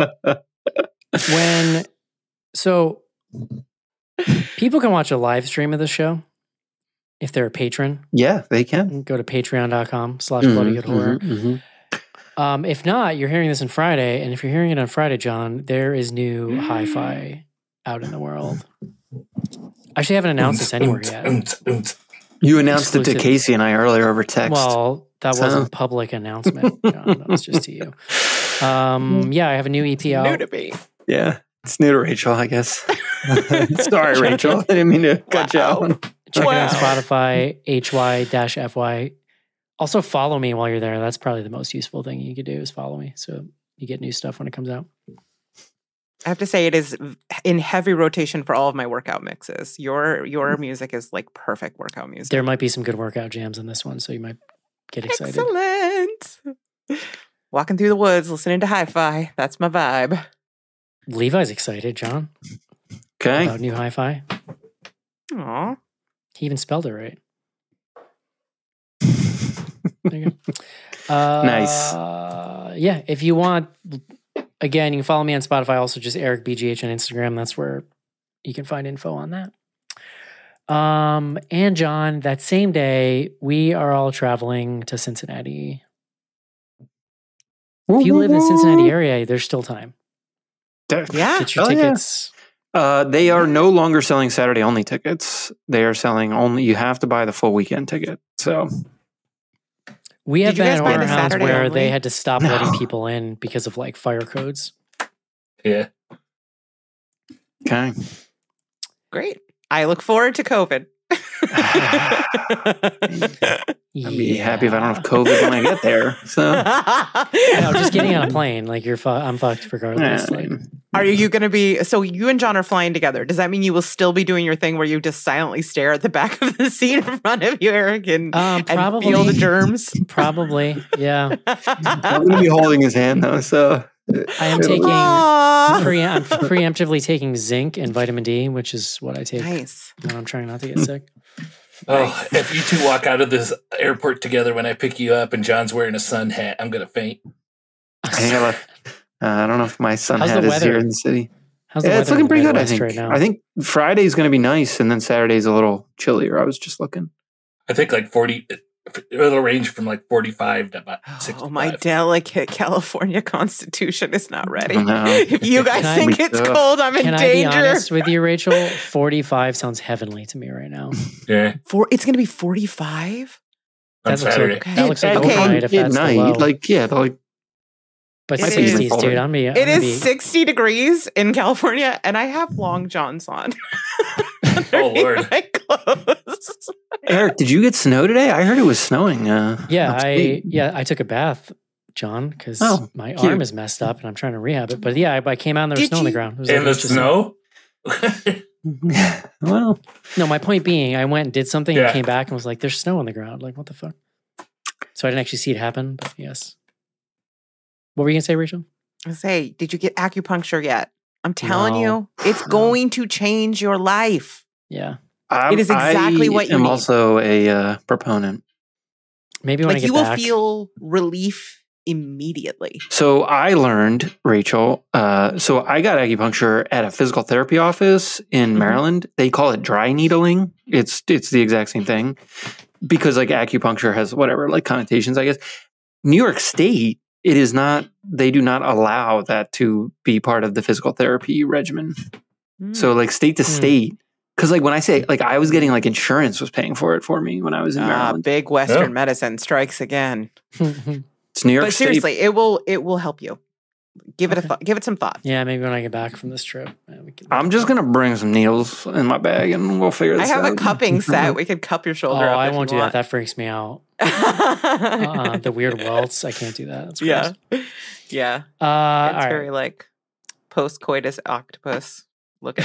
[SPEAKER 1] so people can watch a live stream of the show if they're a patron.
[SPEAKER 2] Yeah, they can.
[SPEAKER 1] Go to patreon.com/bloodygoodhorror. If not, you're hearing this on Friday, and if you're hearing it on Friday, John, there is new hi-fi out in the world. Actually, I haven't announced this anywhere yet.
[SPEAKER 2] You announced it to
[SPEAKER 1] Exclusive.
[SPEAKER 2] Casey and I earlier over text.
[SPEAKER 1] Well, that wasn't a public announcement, John. That was just to you. Yeah, I have a new EP
[SPEAKER 4] New
[SPEAKER 1] out.
[SPEAKER 4] to me.
[SPEAKER 2] Yeah, it's new to Rachel, I guess. Sorry, Rachel. I didn't mean to cut you out.
[SPEAKER 1] Check
[SPEAKER 4] Wow.
[SPEAKER 1] it out on Spotify, HY-FY. Also, follow me while you're there. That's probably the most useful thing you could do is follow me. So you get new stuff when it comes out.
[SPEAKER 4] I have to say it is in heavy rotation for all of my workout mixes. Your music is like perfect workout music.
[SPEAKER 1] There might be some good workout jams in this one, so you might get excited.
[SPEAKER 4] Excellent. Walking through the woods, listening to hi-fi. That's my vibe.
[SPEAKER 1] Levi's excited, John,
[SPEAKER 2] Okay.
[SPEAKER 1] about new hi-fi.
[SPEAKER 4] Aw.
[SPEAKER 1] He even spelled it right. There you go.
[SPEAKER 2] Nice.
[SPEAKER 1] Yeah, if you want, again, you can follow me on Spotify. Also, just Eric BGH on Instagram. That's where you can find info on that. And John, that same day, we are all traveling to Cincinnati. If you live in the Cincinnati area, there's still time.
[SPEAKER 4] Yeah.
[SPEAKER 1] Get your
[SPEAKER 2] Oh, yeah.
[SPEAKER 1] tickets.
[SPEAKER 2] They are no longer selling Saturday only tickets. They are selling only, you have to buy the full weekend ticket. So
[SPEAKER 1] We have
[SPEAKER 4] Did you
[SPEAKER 1] been
[SPEAKER 4] guys
[SPEAKER 1] at
[SPEAKER 4] buy the
[SPEAKER 1] horror hounds
[SPEAKER 4] Saturday
[SPEAKER 1] where
[SPEAKER 4] only?
[SPEAKER 1] they had to stop letting
[SPEAKER 2] No.
[SPEAKER 1] people in because of like fire codes.
[SPEAKER 3] Yeah.
[SPEAKER 2] okay.
[SPEAKER 4] Great. I look forward to COVID.
[SPEAKER 2] I'd be happy if I don't have COVID when I get there. So
[SPEAKER 1] No, just getting on a plane. Like I'm fucked regardless. Like,
[SPEAKER 4] Are you going to be, so you and John are flying together. Does that mean you will still be doing your thing where you just silently stare at the back of the seat in front of you, Eric, and
[SPEAKER 1] probably.
[SPEAKER 4] feel the germs?
[SPEAKER 1] probably, yeah.
[SPEAKER 2] I'm going to be holding his hand though. So
[SPEAKER 1] I am taking
[SPEAKER 4] Aw.
[SPEAKER 1] I'm preemptively taking zinc and vitamin D, which is what I take
[SPEAKER 4] Nice.
[SPEAKER 1] when I'm trying not to get sick.
[SPEAKER 3] Oh, if you two walk out of this airport together when I pick you up and John's wearing a sun hat, I'm going to faint.
[SPEAKER 2] I don't know if my sun
[SPEAKER 1] How's
[SPEAKER 2] hat
[SPEAKER 1] the
[SPEAKER 2] is here
[SPEAKER 1] weather?
[SPEAKER 2] in the city.
[SPEAKER 1] How's the
[SPEAKER 2] Yeah,
[SPEAKER 1] weather
[SPEAKER 2] it's
[SPEAKER 1] in
[SPEAKER 2] looking
[SPEAKER 1] the
[SPEAKER 2] pretty good. I
[SPEAKER 1] Midwest
[SPEAKER 2] think.
[SPEAKER 1] right now?
[SPEAKER 2] I think Friday's going to be nice, and then Saturday's a little chillier. I was just looking.
[SPEAKER 3] I think like 40, it'll range from like 45 to about 65.
[SPEAKER 4] Oh, my delicate California constitution is not ready.
[SPEAKER 2] No.
[SPEAKER 4] If you guys
[SPEAKER 1] Can I
[SPEAKER 4] think
[SPEAKER 2] be
[SPEAKER 4] it's
[SPEAKER 2] tough?
[SPEAKER 4] cold, I'm in
[SPEAKER 1] Can I be
[SPEAKER 4] danger.
[SPEAKER 1] honest with you, Rachel? 45 sounds heavenly to me right now.
[SPEAKER 3] Yeah,
[SPEAKER 4] It's going to be 45?
[SPEAKER 3] on
[SPEAKER 1] That looks
[SPEAKER 3] Saturday.
[SPEAKER 1] like, that looks like
[SPEAKER 4] Okay.
[SPEAKER 1] overnight if
[SPEAKER 2] At
[SPEAKER 1] that's
[SPEAKER 2] night,
[SPEAKER 1] the low.
[SPEAKER 2] like
[SPEAKER 1] But
[SPEAKER 4] It
[SPEAKER 1] 60s,
[SPEAKER 2] is.
[SPEAKER 1] dude.
[SPEAKER 4] It is 60 degrees in California, and I have long johns on.
[SPEAKER 3] Oh, Lord.
[SPEAKER 4] My clothes.
[SPEAKER 2] Eric, did you get snow today? I heard it was snowing.
[SPEAKER 1] I took a bath, John, because my
[SPEAKER 2] cute.
[SPEAKER 1] arm is messed up and I'm trying to rehab it. But yeah, I came out and there was
[SPEAKER 4] Did
[SPEAKER 1] snow on the
[SPEAKER 4] you-
[SPEAKER 1] ground. It was
[SPEAKER 3] In the
[SPEAKER 1] interesting.
[SPEAKER 3] snow?
[SPEAKER 2] Well,
[SPEAKER 1] No, my point being, I went and did something
[SPEAKER 3] Yeah.
[SPEAKER 1] and came back and was like, "There's snow on the ground." Like, what the fuck? So I didn't actually see it happen. But yes. What were you gonna say, Rachel?
[SPEAKER 4] I say, did you get acupuncture yet? I'm telling
[SPEAKER 1] No.
[SPEAKER 4] you, it's going to change your life.
[SPEAKER 1] Yeah,
[SPEAKER 4] It is exactly what you
[SPEAKER 2] I'm
[SPEAKER 4] need.
[SPEAKER 2] also a proponent.
[SPEAKER 1] maybe when I
[SPEAKER 4] Like
[SPEAKER 1] get
[SPEAKER 4] you will
[SPEAKER 1] back.
[SPEAKER 4] feel relief immediately.
[SPEAKER 2] So I learned, Rachel. So I got acupuncture at a physical therapy office in Maryland. They call it dry needling. It's the exact same thing because like acupuncture has whatever like connotations, I guess. New York State, it is not. They do not allow that to be part of the physical therapy regimen. So like state to state. Because like when I say like I was getting like insurance was paying for it for me when I was in Maryland.
[SPEAKER 4] Big Western
[SPEAKER 3] Yeah.
[SPEAKER 4] medicine strikes again.
[SPEAKER 2] It's New York
[SPEAKER 4] But
[SPEAKER 2] State.
[SPEAKER 4] seriously, it will help you. Give it a thought. Give it some thought.
[SPEAKER 1] Yeah, maybe when I get back from this trip. We can
[SPEAKER 2] I'm just gonna bring some needles in my bag and we'll figure
[SPEAKER 4] I
[SPEAKER 2] this
[SPEAKER 4] have
[SPEAKER 2] out.
[SPEAKER 4] a cupping set. We could cup your
[SPEAKER 1] Oh,
[SPEAKER 4] shoulder up.
[SPEAKER 1] I
[SPEAKER 4] if
[SPEAKER 1] won't
[SPEAKER 4] you
[SPEAKER 1] do that.
[SPEAKER 4] want.
[SPEAKER 1] That freaks me out. The weird welts. I can't do that. That's
[SPEAKER 4] Yeah.
[SPEAKER 1] gross.
[SPEAKER 4] Yeah.
[SPEAKER 1] All
[SPEAKER 4] It's
[SPEAKER 1] right.
[SPEAKER 4] very like post coitus octopus looking.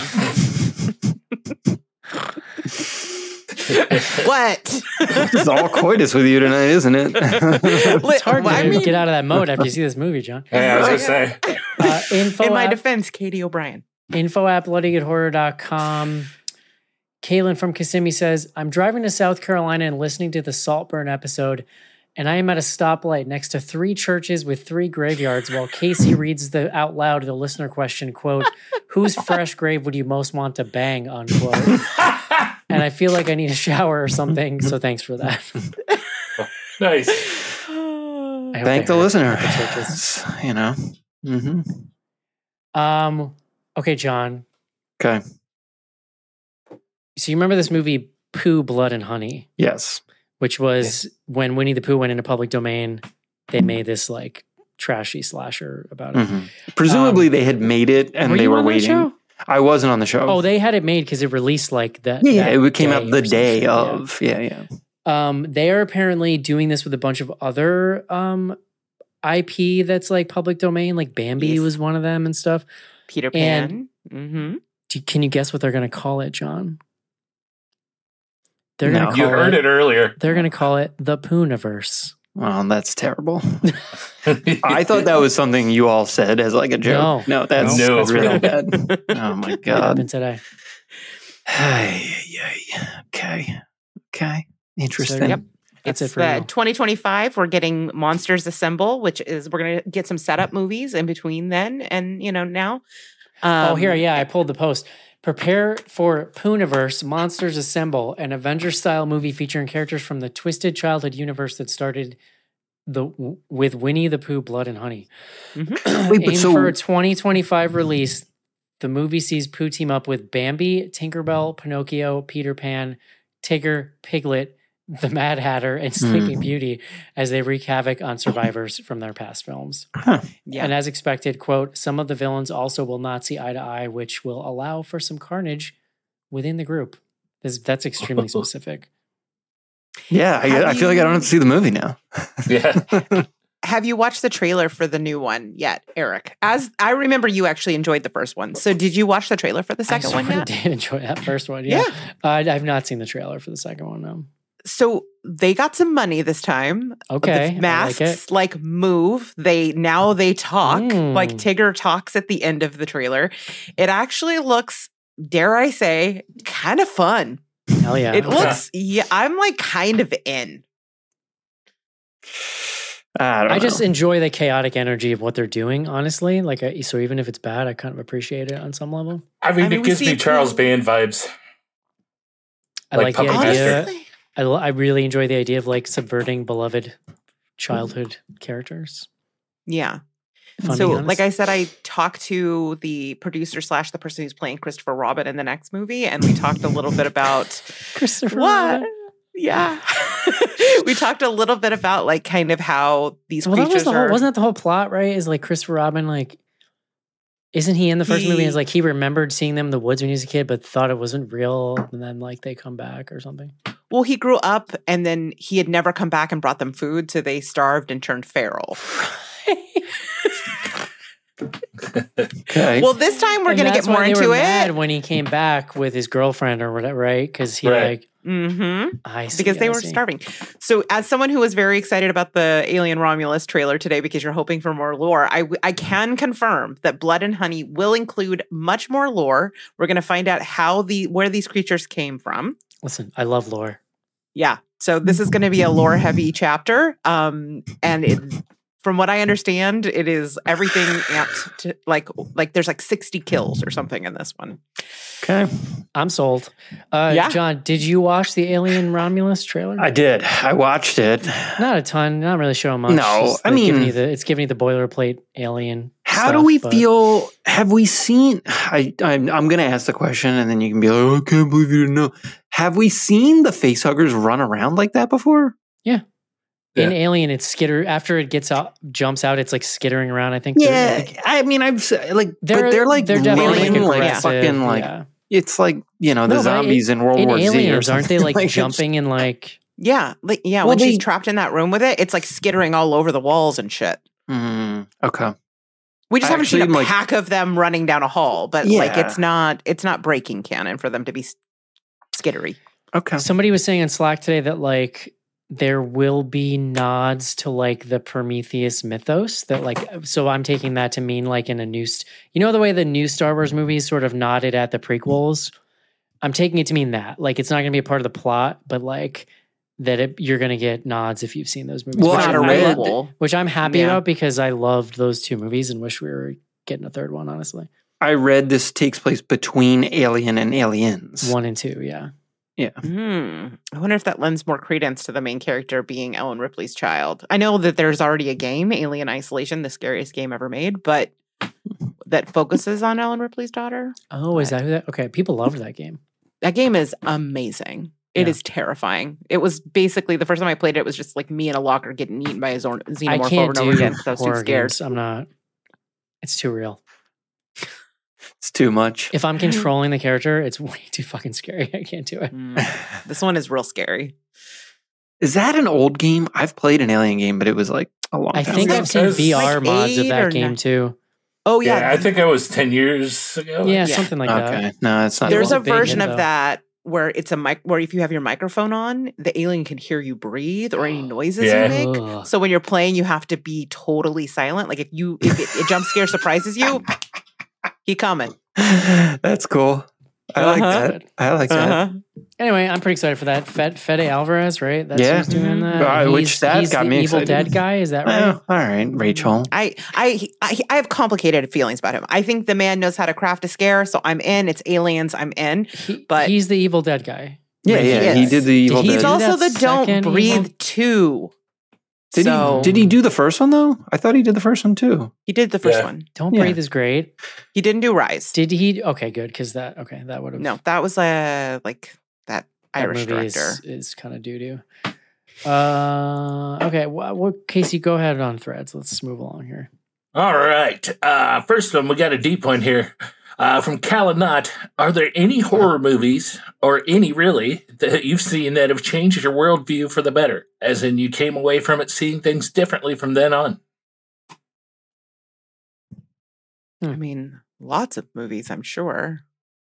[SPEAKER 4] What?
[SPEAKER 2] It's all coitus with you tonight, isn't it?
[SPEAKER 1] It's hard
[SPEAKER 4] I
[SPEAKER 1] to
[SPEAKER 4] mean-
[SPEAKER 1] get out of that mode after you see this movie, John.
[SPEAKER 3] Hey, I was going to say.
[SPEAKER 1] Info
[SPEAKER 4] In my
[SPEAKER 1] at,
[SPEAKER 4] defense, Katie O'Brien.
[SPEAKER 1] info at bloodygoodhorror.com. Kaylin from Kissimmee says, I'm driving to South Carolina and listening to the Saltburn episode, and I am at a stoplight next to 3 churches with 3 graveyards while Casey reads out loud the listener question, quote, whose fresh grave would you most want to bang, unquote. And I feel like I need a shower or something, so thanks for that.
[SPEAKER 3] Nice.
[SPEAKER 1] I hope
[SPEAKER 2] Thank
[SPEAKER 1] they
[SPEAKER 2] the
[SPEAKER 1] heard
[SPEAKER 2] listener.
[SPEAKER 1] the churches.
[SPEAKER 2] You know. Mm-hmm.
[SPEAKER 1] Okay, John.
[SPEAKER 2] Okay.
[SPEAKER 1] So you remember this movie, Pooh, Blood, and Honey,
[SPEAKER 2] Yes.
[SPEAKER 1] which was when Winnie the Pooh went into public domain, they made this like trashy slasher about it.
[SPEAKER 2] Mhm. Presumably they had made it and
[SPEAKER 1] Were
[SPEAKER 2] they
[SPEAKER 1] you
[SPEAKER 2] were
[SPEAKER 1] on that
[SPEAKER 2] waiting.
[SPEAKER 1] show?
[SPEAKER 2] I wasn't on the show.
[SPEAKER 1] Oh, they had it made because it released like that.
[SPEAKER 2] yeah,
[SPEAKER 1] that
[SPEAKER 2] it came out
[SPEAKER 1] day
[SPEAKER 2] the
[SPEAKER 1] or some
[SPEAKER 2] day
[SPEAKER 1] shit, yeah.
[SPEAKER 2] of. Yeah.
[SPEAKER 1] They are apparently doing this with a bunch of other IP that's like public domain, like Bambi
[SPEAKER 4] Yes.
[SPEAKER 1] was one of them and stuff.
[SPEAKER 4] Peter
[SPEAKER 1] And-
[SPEAKER 4] Pan. Mm-hmm.
[SPEAKER 1] Can you guess what they're going to call it, John? They're
[SPEAKER 2] No.
[SPEAKER 1] going to
[SPEAKER 3] You
[SPEAKER 1] call
[SPEAKER 3] heard it earlier.
[SPEAKER 1] They're going to call it the Poohniverse.
[SPEAKER 2] Well, that's terrible. I thought that was something you all said as like a joke.
[SPEAKER 1] No.
[SPEAKER 2] No, that's,
[SPEAKER 3] No.
[SPEAKER 2] that's really bad. Oh my
[SPEAKER 1] What
[SPEAKER 2] god.
[SPEAKER 1] happened today?
[SPEAKER 2] Okay. Interesting.
[SPEAKER 4] Yep.
[SPEAKER 1] That's
[SPEAKER 4] It's
[SPEAKER 1] it for you.
[SPEAKER 4] 2025. We're getting Monsters Assemble, which is we're gonna get some setup movies in between then and now.
[SPEAKER 1] I pulled the post. Prepare for Poohniverse, Monsters Assemble, an Avengers-style movie featuring characters from the twisted childhood universe that started with Winnie the Pooh, Blood and Honey.
[SPEAKER 2] Wait, but
[SPEAKER 1] Aimed
[SPEAKER 2] so
[SPEAKER 1] for a 2025 release, the movie sees Pooh team up with Bambi, Tinkerbell, Pinocchio, Peter Pan, Tigger, Piglet, the Mad Hatter, and Sleeping Beauty as they wreak havoc on survivors from their past films.
[SPEAKER 4] Yeah.
[SPEAKER 1] And as expected, quote, some of the villains also will not see eye to eye, which will allow for some carnage within the group. That's extremely specific.
[SPEAKER 2] yeah, I feel like I don't have to see the movie now.
[SPEAKER 3] Yeah.
[SPEAKER 4] Have you watched the trailer for the new one yet, Eric? As I remember, you actually enjoyed the first one. So did you watch the trailer for the second one
[SPEAKER 1] I
[SPEAKER 4] yet?
[SPEAKER 1] did enjoy that first one. Yeah. I've not seen the trailer for the second one, no.
[SPEAKER 4] So they got some money this time.
[SPEAKER 1] Okay,
[SPEAKER 4] The
[SPEAKER 1] I
[SPEAKER 4] masks
[SPEAKER 1] like it.
[SPEAKER 4] move. They talk. Like
[SPEAKER 1] Mm.
[SPEAKER 4] Tigger talks at the end of the trailer. It actually looks, dare I say, kind of fun.
[SPEAKER 1] Hell yeah.
[SPEAKER 4] It
[SPEAKER 1] Okay.
[SPEAKER 4] looks, I'm like kind of in.
[SPEAKER 1] I just enjoy the chaotic energy of what they're doing, honestly. Like, so even if it's bad, I kind of appreciate it on some level.
[SPEAKER 3] I mean,
[SPEAKER 4] we
[SPEAKER 3] it gives
[SPEAKER 4] see
[SPEAKER 3] me
[SPEAKER 4] it
[SPEAKER 3] Charles
[SPEAKER 4] too.
[SPEAKER 3] Band vibes.
[SPEAKER 1] I
[SPEAKER 3] Like
[SPEAKER 1] like the
[SPEAKER 3] Puppet
[SPEAKER 1] idea.
[SPEAKER 3] Master.
[SPEAKER 4] Honestly,
[SPEAKER 1] I really enjoy the idea of like subverting beloved childhood characters.
[SPEAKER 4] yeah.
[SPEAKER 1] If I'm
[SPEAKER 4] So,
[SPEAKER 1] being honest.
[SPEAKER 4] like I said, I talked to the producer / the person who's playing Christopher Robin in the next movie, and we talked a little bit about
[SPEAKER 1] Christopher
[SPEAKER 4] what.
[SPEAKER 1] Robin.
[SPEAKER 4] Yeah. we talked a little bit about like kind of how these
[SPEAKER 1] Well, that was
[SPEAKER 4] creatures
[SPEAKER 1] the whole,
[SPEAKER 4] are.
[SPEAKER 1] wasn't that the whole plot, right? Is like Christopher Robin, like, isn't he in the first movie? Is like he remembered seeing them in the woods when he was a kid, but thought it wasn't real, and then like they come back or something.
[SPEAKER 4] Well, he grew up and then he had never come back and brought them food, so they starved and turned feral.
[SPEAKER 2] Okay.
[SPEAKER 4] Well, this time we're
[SPEAKER 1] And
[SPEAKER 4] going to
[SPEAKER 1] that's
[SPEAKER 4] get more
[SPEAKER 1] why they
[SPEAKER 4] into
[SPEAKER 1] were
[SPEAKER 4] it.
[SPEAKER 1] mad when he came back with his girlfriend or whatever, right? Because he
[SPEAKER 3] Right.
[SPEAKER 1] like,
[SPEAKER 4] Mm-hmm.
[SPEAKER 1] I see,
[SPEAKER 4] Because they
[SPEAKER 1] I
[SPEAKER 4] were
[SPEAKER 1] see.
[SPEAKER 4] starving. So, as someone who was very excited about the Alien Romulus trailer today, because you're hoping for more lore, I can confirm that Blood and Honey will include much more lore. We're going to find out where these creatures came from.
[SPEAKER 1] Listen, I love lore.
[SPEAKER 4] Yeah. So this is going to be a lore heavy chapter. And from what I understand, it is everything amped to like there's like 60 kills or something in this one.
[SPEAKER 2] Okay.
[SPEAKER 1] I'm sold.
[SPEAKER 4] Yeah.
[SPEAKER 1] John, did you watch the Alien Romulus trailer?
[SPEAKER 2] I did. I watched it.
[SPEAKER 1] Not a ton. Not really showing much.
[SPEAKER 2] No,
[SPEAKER 1] Just,
[SPEAKER 2] I
[SPEAKER 1] like, giving
[SPEAKER 2] mean-
[SPEAKER 1] you it's giving you the boilerplate alien.
[SPEAKER 2] How do
[SPEAKER 1] stuff,
[SPEAKER 2] we
[SPEAKER 1] but-
[SPEAKER 2] feel? Have we seen? I'm going to ask the question, and then you can be like, "Oh, I can't believe you didn't know." Have we seen the facehuggers run around like that before?
[SPEAKER 1] In Alien? It's skitter after it gets out, jumps out. It's like skittering around. I think.
[SPEAKER 2] I mean, I've like, but they're like
[SPEAKER 1] definitely
[SPEAKER 2] running like
[SPEAKER 1] aggressive,
[SPEAKER 2] fucking like
[SPEAKER 1] yeah.
[SPEAKER 2] it's like the
[SPEAKER 1] No, but
[SPEAKER 2] zombies in World
[SPEAKER 1] in
[SPEAKER 2] War Z or
[SPEAKER 1] Aliens,
[SPEAKER 2] something.
[SPEAKER 1] aren't they like
[SPEAKER 2] it's-
[SPEAKER 1] jumping and like?
[SPEAKER 4] Yeah. Like, yeah.
[SPEAKER 2] Well,
[SPEAKER 4] when she's
[SPEAKER 2] they-
[SPEAKER 4] trapped in that room with it, it's like skittering all over the walls and shit.
[SPEAKER 2] Okay.
[SPEAKER 4] We just haven't seen a
[SPEAKER 2] Actually, like-
[SPEAKER 4] pack of them running down a hall, but like
[SPEAKER 2] Yeah.
[SPEAKER 4] it's not breaking canon for them to be skittery.
[SPEAKER 2] Okay.
[SPEAKER 1] Somebody was saying on Slack today that like there will be nods to like the Prometheus mythos. That like, so I'm taking that to mean like in a new, the way the new Star Wars movies sort of nodded at the prequels. I'm taking it to mean that like it's not going to be a part of the plot, but like that you're going to get nods if you've seen those movies.
[SPEAKER 2] Well,
[SPEAKER 1] which
[SPEAKER 4] It's not
[SPEAKER 2] I
[SPEAKER 4] a
[SPEAKER 2] read-
[SPEAKER 4] prequel.
[SPEAKER 1] which I'm happy
[SPEAKER 4] Yeah.
[SPEAKER 1] about because I loved those two movies and wish we were getting a third one. Honestly,
[SPEAKER 2] I read this takes place between Alien and Aliens.
[SPEAKER 1] 1 and 2, yeah.
[SPEAKER 4] I wonder if that lends more credence to the main character being Ellen Ripley's child. I know that there's already a game, Alien Isolation, the scariest game ever made, but that focuses on Ellen Ripley's daughter.
[SPEAKER 1] Oh, is that who that? Okay, people loved that game.
[SPEAKER 4] That game is amazing. It
[SPEAKER 1] Yeah.
[SPEAKER 4] is terrifying. It was basically the first time I played it, it was just like me in a locker getting eaten by a
[SPEAKER 1] I
[SPEAKER 4] xenomorph over
[SPEAKER 1] can't
[SPEAKER 4] and over
[SPEAKER 1] do
[SPEAKER 4] again because I was too
[SPEAKER 1] horror
[SPEAKER 4] scared.
[SPEAKER 1] games. I'm not. It's too real.
[SPEAKER 2] It's too much.
[SPEAKER 1] If I'm controlling the character, it's way too fucking scary. I can't do it.
[SPEAKER 4] This one is real scary.
[SPEAKER 2] Is that an old game? I've played an Alien game, but it was like a long
[SPEAKER 1] I
[SPEAKER 2] time
[SPEAKER 1] think
[SPEAKER 2] ago.
[SPEAKER 1] I've seen
[SPEAKER 3] Like
[SPEAKER 1] VR mods of
[SPEAKER 4] 8
[SPEAKER 1] that
[SPEAKER 4] or
[SPEAKER 1] game
[SPEAKER 4] 9.
[SPEAKER 1] too.
[SPEAKER 4] Oh
[SPEAKER 3] Yeah,
[SPEAKER 4] yeah,
[SPEAKER 3] I think it was 10 years ago.
[SPEAKER 1] Yeah,
[SPEAKER 4] Yeah.
[SPEAKER 1] something like that.
[SPEAKER 2] Okay. No, it's not.
[SPEAKER 4] there's
[SPEAKER 1] a
[SPEAKER 4] a
[SPEAKER 1] big
[SPEAKER 4] version
[SPEAKER 1] hit,
[SPEAKER 4] of
[SPEAKER 1] though.
[SPEAKER 4] that where it's a mic where if you have your microphone on, the alien can hear you breathe or any noises
[SPEAKER 3] Yeah.
[SPEAKER 4] you make.
[SPEAKER 1] Ugh.
[SPEAKER 4] So when you're playing, you have to be totally silent. Like if a jump scare surprises you, he coming.
[SPEAKER 2] That's cool. I like
[SPEAKER 4] Uh-huh.
[SPEAKER 2] that. I like that.
[SPEAKER 1] Anyway, I'm pretty excited for that. Fede Alvarez, right? That's
[SPEAKER 2] Yeah.
[SPEAKER 1] who's doing that.
[SPEAKER 2] Uh, which
[SPEAKER 1] He's-
[SPEAKER 2] that
[SPEAKER 1] he's
[SPEAKER 2] got
[SPEAKER 1] the
[SPEAKER 2] me
[SPEAKER 1] Evil
[SPEAKER 2] excited.
[SPEAKER 1] Dead guy. Is that right?
[SPEAKER 2] Oh, all right, Rachel.
[SPEAKER 4] I have complicated feelings about him. I think the man knows how to craft a scare, so I'm in. It's aliens, I'm in. But
[SPEAKER 1] He's the Evil Dead guy.
[SPEAKER 2] Yeah,
[SPEAKER 4] He
[SPEAKER 2] yeah. He
[SPEAKER 4] is.
[SPEAKER 2] did the Evil
[SPEAKER 1] he
[SPEAKER 4] he's
[SPEAKER 2] Dead.
[SPEAKER 1] do
[SPEAKER 4] also
[SPEAKER 1] that
[SPEAKER 4] the Don't
[SPEAKER 1] second
[SPEAKER 4] Breathe
[SPEAKER 1] Evil-
[SPEAKER 4] 2.
[SPEAKER 2] Did
[SPEAKER 4] so
[SPEAKER 2] he? Did he do the first one though? I thought he did the first one too.
[SPEAKER 4] He did the first
[SPEAKER 3] Yeah.
[SPEAKER 4] one.
[SPEAKER 1] Don't
[SPEAKER 2] Yeah.
[SPEAKER 1] Breathe is great.
[SPEAKER 4] He didn't do Rise.
[SPEAKER 1] Did he? Okay, good. Because that would have.
[SPEAKER 4] No, that was like that Irish
[SPEAKER 1] that movie
[SPEAKER 4] director.
[SPEAKER 1] is kind of doo doo. Okay. Well, Casey, go ahead on Threads. Let's move along here.
[SPEAKER 3] All right. First one, we got a deep one here. From Calinot, are there any horror movies, or any really, that you've seen that have changed your worldview for the better? As in, you came away from it seeing things differently from then on?
[SPEAKER 4] I mean, lots of movies, I'm sure.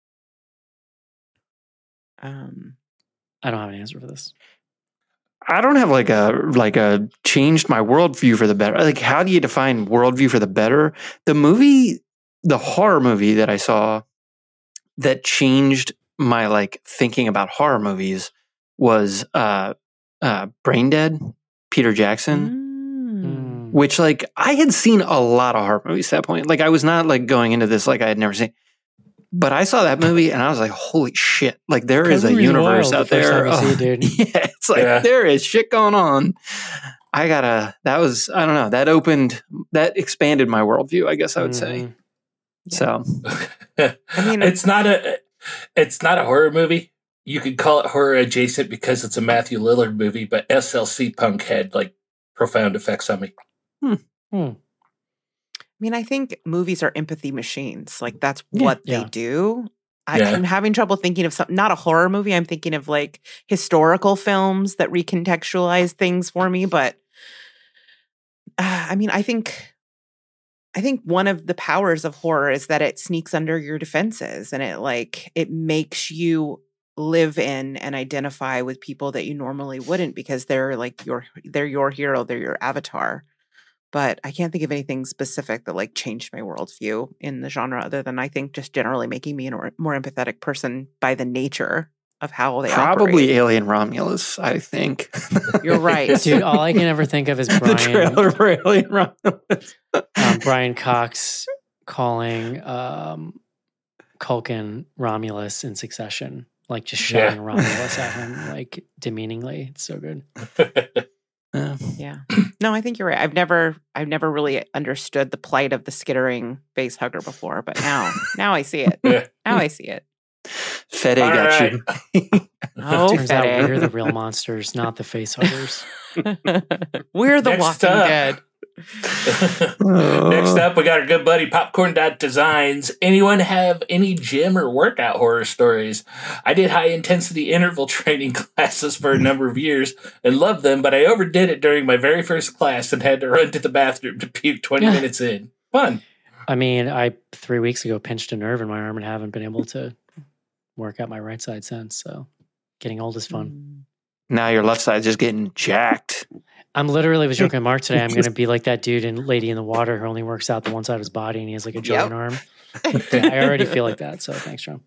[SPEAKER 1] I don't have an answer for this.
[SPEAKER 2] I don't have like a changed my worldview for the better. Like, how do you define worldview for the better? The horror movie that I saw that changed my like thinking about horror movies was Brain Dead, Peter Jackson.
[SPEAKER 1] Mm.
[SPEAKER 2] Which like I had seen a lot of horror movies at that point. Like I was not like going into this like I had never seen. But I saw that movie and I was like, holy shit. Like there is a
[SPEAKER 1] That movie's
[SPEAKER 2] universe
[SPEAKER 1] wild
[SPEAKER 2] out
[SPEAKER 1] the first
[SPEAKER 2] there.
[SPEAKER 1] time you see it, dude.
[SPEAKER 2] Yeah, it's like
[SPEAKER 3] Yeah.
[SPEAKER 2] there is shit going on. I don't know. That expanded my worldview, I guess I would say.
[SPEAKER 1] Mhm.
[SPEAKER 2] So
[SPEAKER 4] I mean,
[SPEAKER 3] it's not a horror movie, you could call it horror adjacent because it's a Matthew Lillard movie, but SLC Punk had like profound effects on me.
[SPEAKER 4] I mean, I think movies are empathy machines. Like that's what they do. I'm having trouble thinking of something, not a horror movie. I'm thinking of like historical films that recontextualize things for me. But I mean, I think one of the powers of horror is that it sneaks under your defenses and it makes you live in and identify with people that you normally wouldn't because they're like they're your hero, they're your avatar. But I can't think of anything specific that like changed my worldview in the genre other than I think just generally making me a more empathetic person by the nature of how they
[SPEAKER 2] Probably
[SPEAKER 4] operate.
[SPEAKER 2] Alien Romulus, I think.
[SPEAKER 4] You're right.
[SPEAKER 1] Dude, all I can ever think of is
[SPEAKER 2] The trailer for Alien Romulus.
[SPEAKER 1] Brian Cox calling Culkin Romulus in Succession. Like just shouting Romulus at him like demeaningly. It's so good.
[SPEAKER 4] Yeah. No, I think you're right. I've never really understood the plight of the skittering face hugger before, but now I see it. Now I see it.
[SPEAKER 2] Fede got you.
[SPEAKER 4] Oh,
[SPEAKER 1] Turns out
[SPEAKER 4] Fede.
[SPEAKER 1] we're the real monsters, not the face huggers.
[SPEAKER 4] We're the
[SPEAKER 3] Next
[SPEAKER 4] Walking
[SPEAKER 3] up.
[SPEAKER 4] Dead.
[SPEAKER 3] Next up, we got our good buddy Popcorn Designs. Anyone have any gym or workout horror stories? I did high intensity interval training classes for a number of years and loved them, but I overdid it during my very first class and had to run to the bathroom to puke 20 minutes in. Fun.
[SPEAKER 1] I mean, I 3 weeks ago pinched a nerve in my arm and haven't been able to work out my right side since. So getting old is fun.
[SPEAKER 2] Now your left side's just getting jacked.
[SPEAKER 1] I'm literally was joking with Mark today. I'm going to be like that dude in Lady in the Water who only works out the one side of his body and he has like a giant arm. Yeah, I already feel like that. So thanks, John.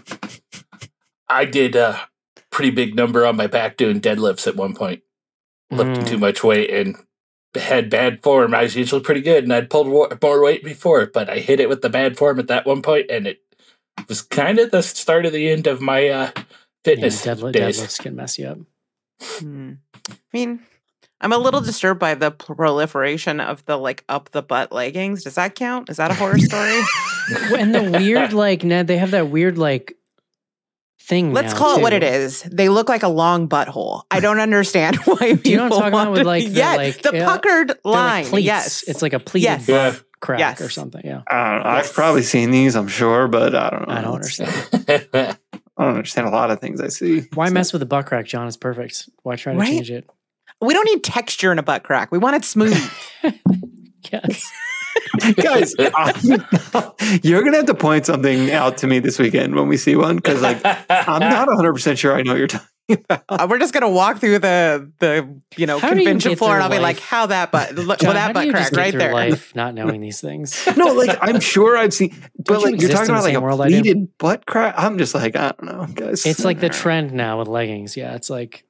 [SPEAKER 3] I did a pretty big number on my back doing deadlifts at one point. Lifting too much weight and had bad form. I was usually pretty good and I'd pulled more weight before, but I hit it with the bad form at that one point and it was kind of the start of the end of my fitness days.
[SPEAKER 1] Deadlifts can mess you up.
[SPEAKER 4] I mean, I'm a little disturbed by the proliferation of the like up the butt leggings. Does that count? Is that a horror story?
[SPEAKER 1] And the weird like Ned, they have that weird like thing.
[SPEAKER 4] Let's
[SPEAKER 1] now,
[SPEAKER 4] call
[SPEAKER 1] too.
[SPEAKER 4] it what it is. They look like a long butthole. I don't understand why people
[SPEAKER 1] Do you know what I'm talking about with like
[SPEAKER 4] the puckered line.
[SPEAKER 1] Like pleats.
[SPEAKER 4] Yes,
[SPEAKER 1] It's like a pleated butt crack or something. Yeah.
[SPEAKER 2] I don't know. I've probably seen these, I'm sure, but I don't know.
[SPEAKER 1] I don't understand.
[SPEAKER 2] I don't understand a lot of things I see.
[SPEAKER 1] Why mess with the butt crack, John? It's perfect. Why try to change it?
[SPEAKER 4] We don't need texture in a butt crack. We want it smooth.
[SPEAKER 1] Yes.
[SPEAKER 2] Guys, you're going to have to point something out to me this weekend when we see one because like, I'm not 100% sure I know what you're talking about.
[SPEAKER 4] We're just going to walk through the
[SPEAKER 1] How do you
[SPEAKER 4] convention
[SPEAKER 1] get
[SPEAKER 4] floor and
[SPEAKER 1] through
[SPEAKER 4] I'll be
[SPEAKER 1] life?
[SPEAKER 4] like, how that butt,
[SPEAKER 1] John,
[SPEAKER 4] well,
[SPEAKER 1] how
[SPEAKER 4] that
[SPEAKER 1] do
[SPEAKER 4] butt
[SPEAKER 1] you
[SPEAKER 4] crack
[SPEAKER 1] just get
[SPEAKER 4] right
[SPEAKER 1] through
[SPEAKER 4] there.
[SPEAKER 1] life not knowing these things?
[SPEAKER 2] No, like I'm sure I've seen, but
[SPEAKER 1] Don't you
[SPEAKER 2] like you're
[SPEAKER 1] exist
[SPEAKER 2] talking
[SPEAKER 1] in the
[SPEAKER 2] about like
[SPEAKER 1] same
[SPEAKER 2] a
[SPEAKER 1] world I do?
[SPEAKER 2] pleated butt crack. I'm just like, I don't know, guys.
[SPEAKER 1] It's like the trend now with leggings. Yeah, it's like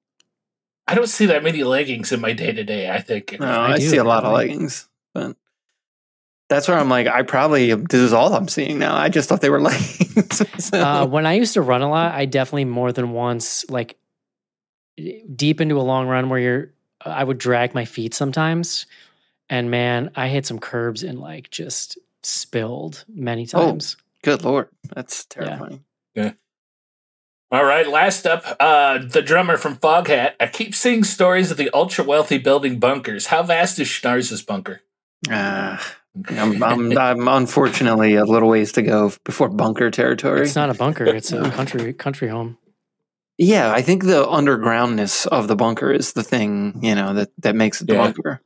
[SPEAKER 3] I don't see that many leggings in my day to day. I think.
[SPEAKER 2] No, I
[SPEAKER 1] do,
[SPEAKER 2] see a lot of
[SPEAKER 1] apparently.
[SPEAKER 2] leggings, but that's where I'm like, this is all I'm seeing now. I just thought they were leggings. So-
[SPEAKER 1] when I used to run a lot, I definitely more than once like deep into a long run where I would drag my feet sometimes, and man, I hit some curbs and like just spilled many times.
[SPEAKER 2] Good Lord. That's terrifying.
[SPEAKER 3] Yeah. All right, last up, the drummer from Foghat. I keep seeing stories of the ultra wealthy building bunkers. How vast is Schnarz's bunker?
[SPEAKER 2] I'm unfortunately a little ways to go before bunker territory.
[SPEAKER 1] It's not a bunker; it's a country home.
[SPEAKER 2] Yeah, I think the undergroundness of the bunker is the thing, that makes it the bunker.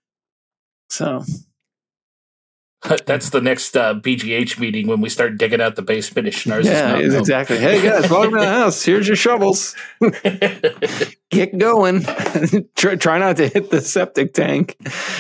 [SPEAKER 2] So
[SPEAKER 3] that's the next BGH meeting when we start digging out the basement of Schnarz's mountain home.
[SPEAKER 2] exactly. Hey guys, welcome to the house. Here's your shovels. Get going. Try not to hit the septic tank.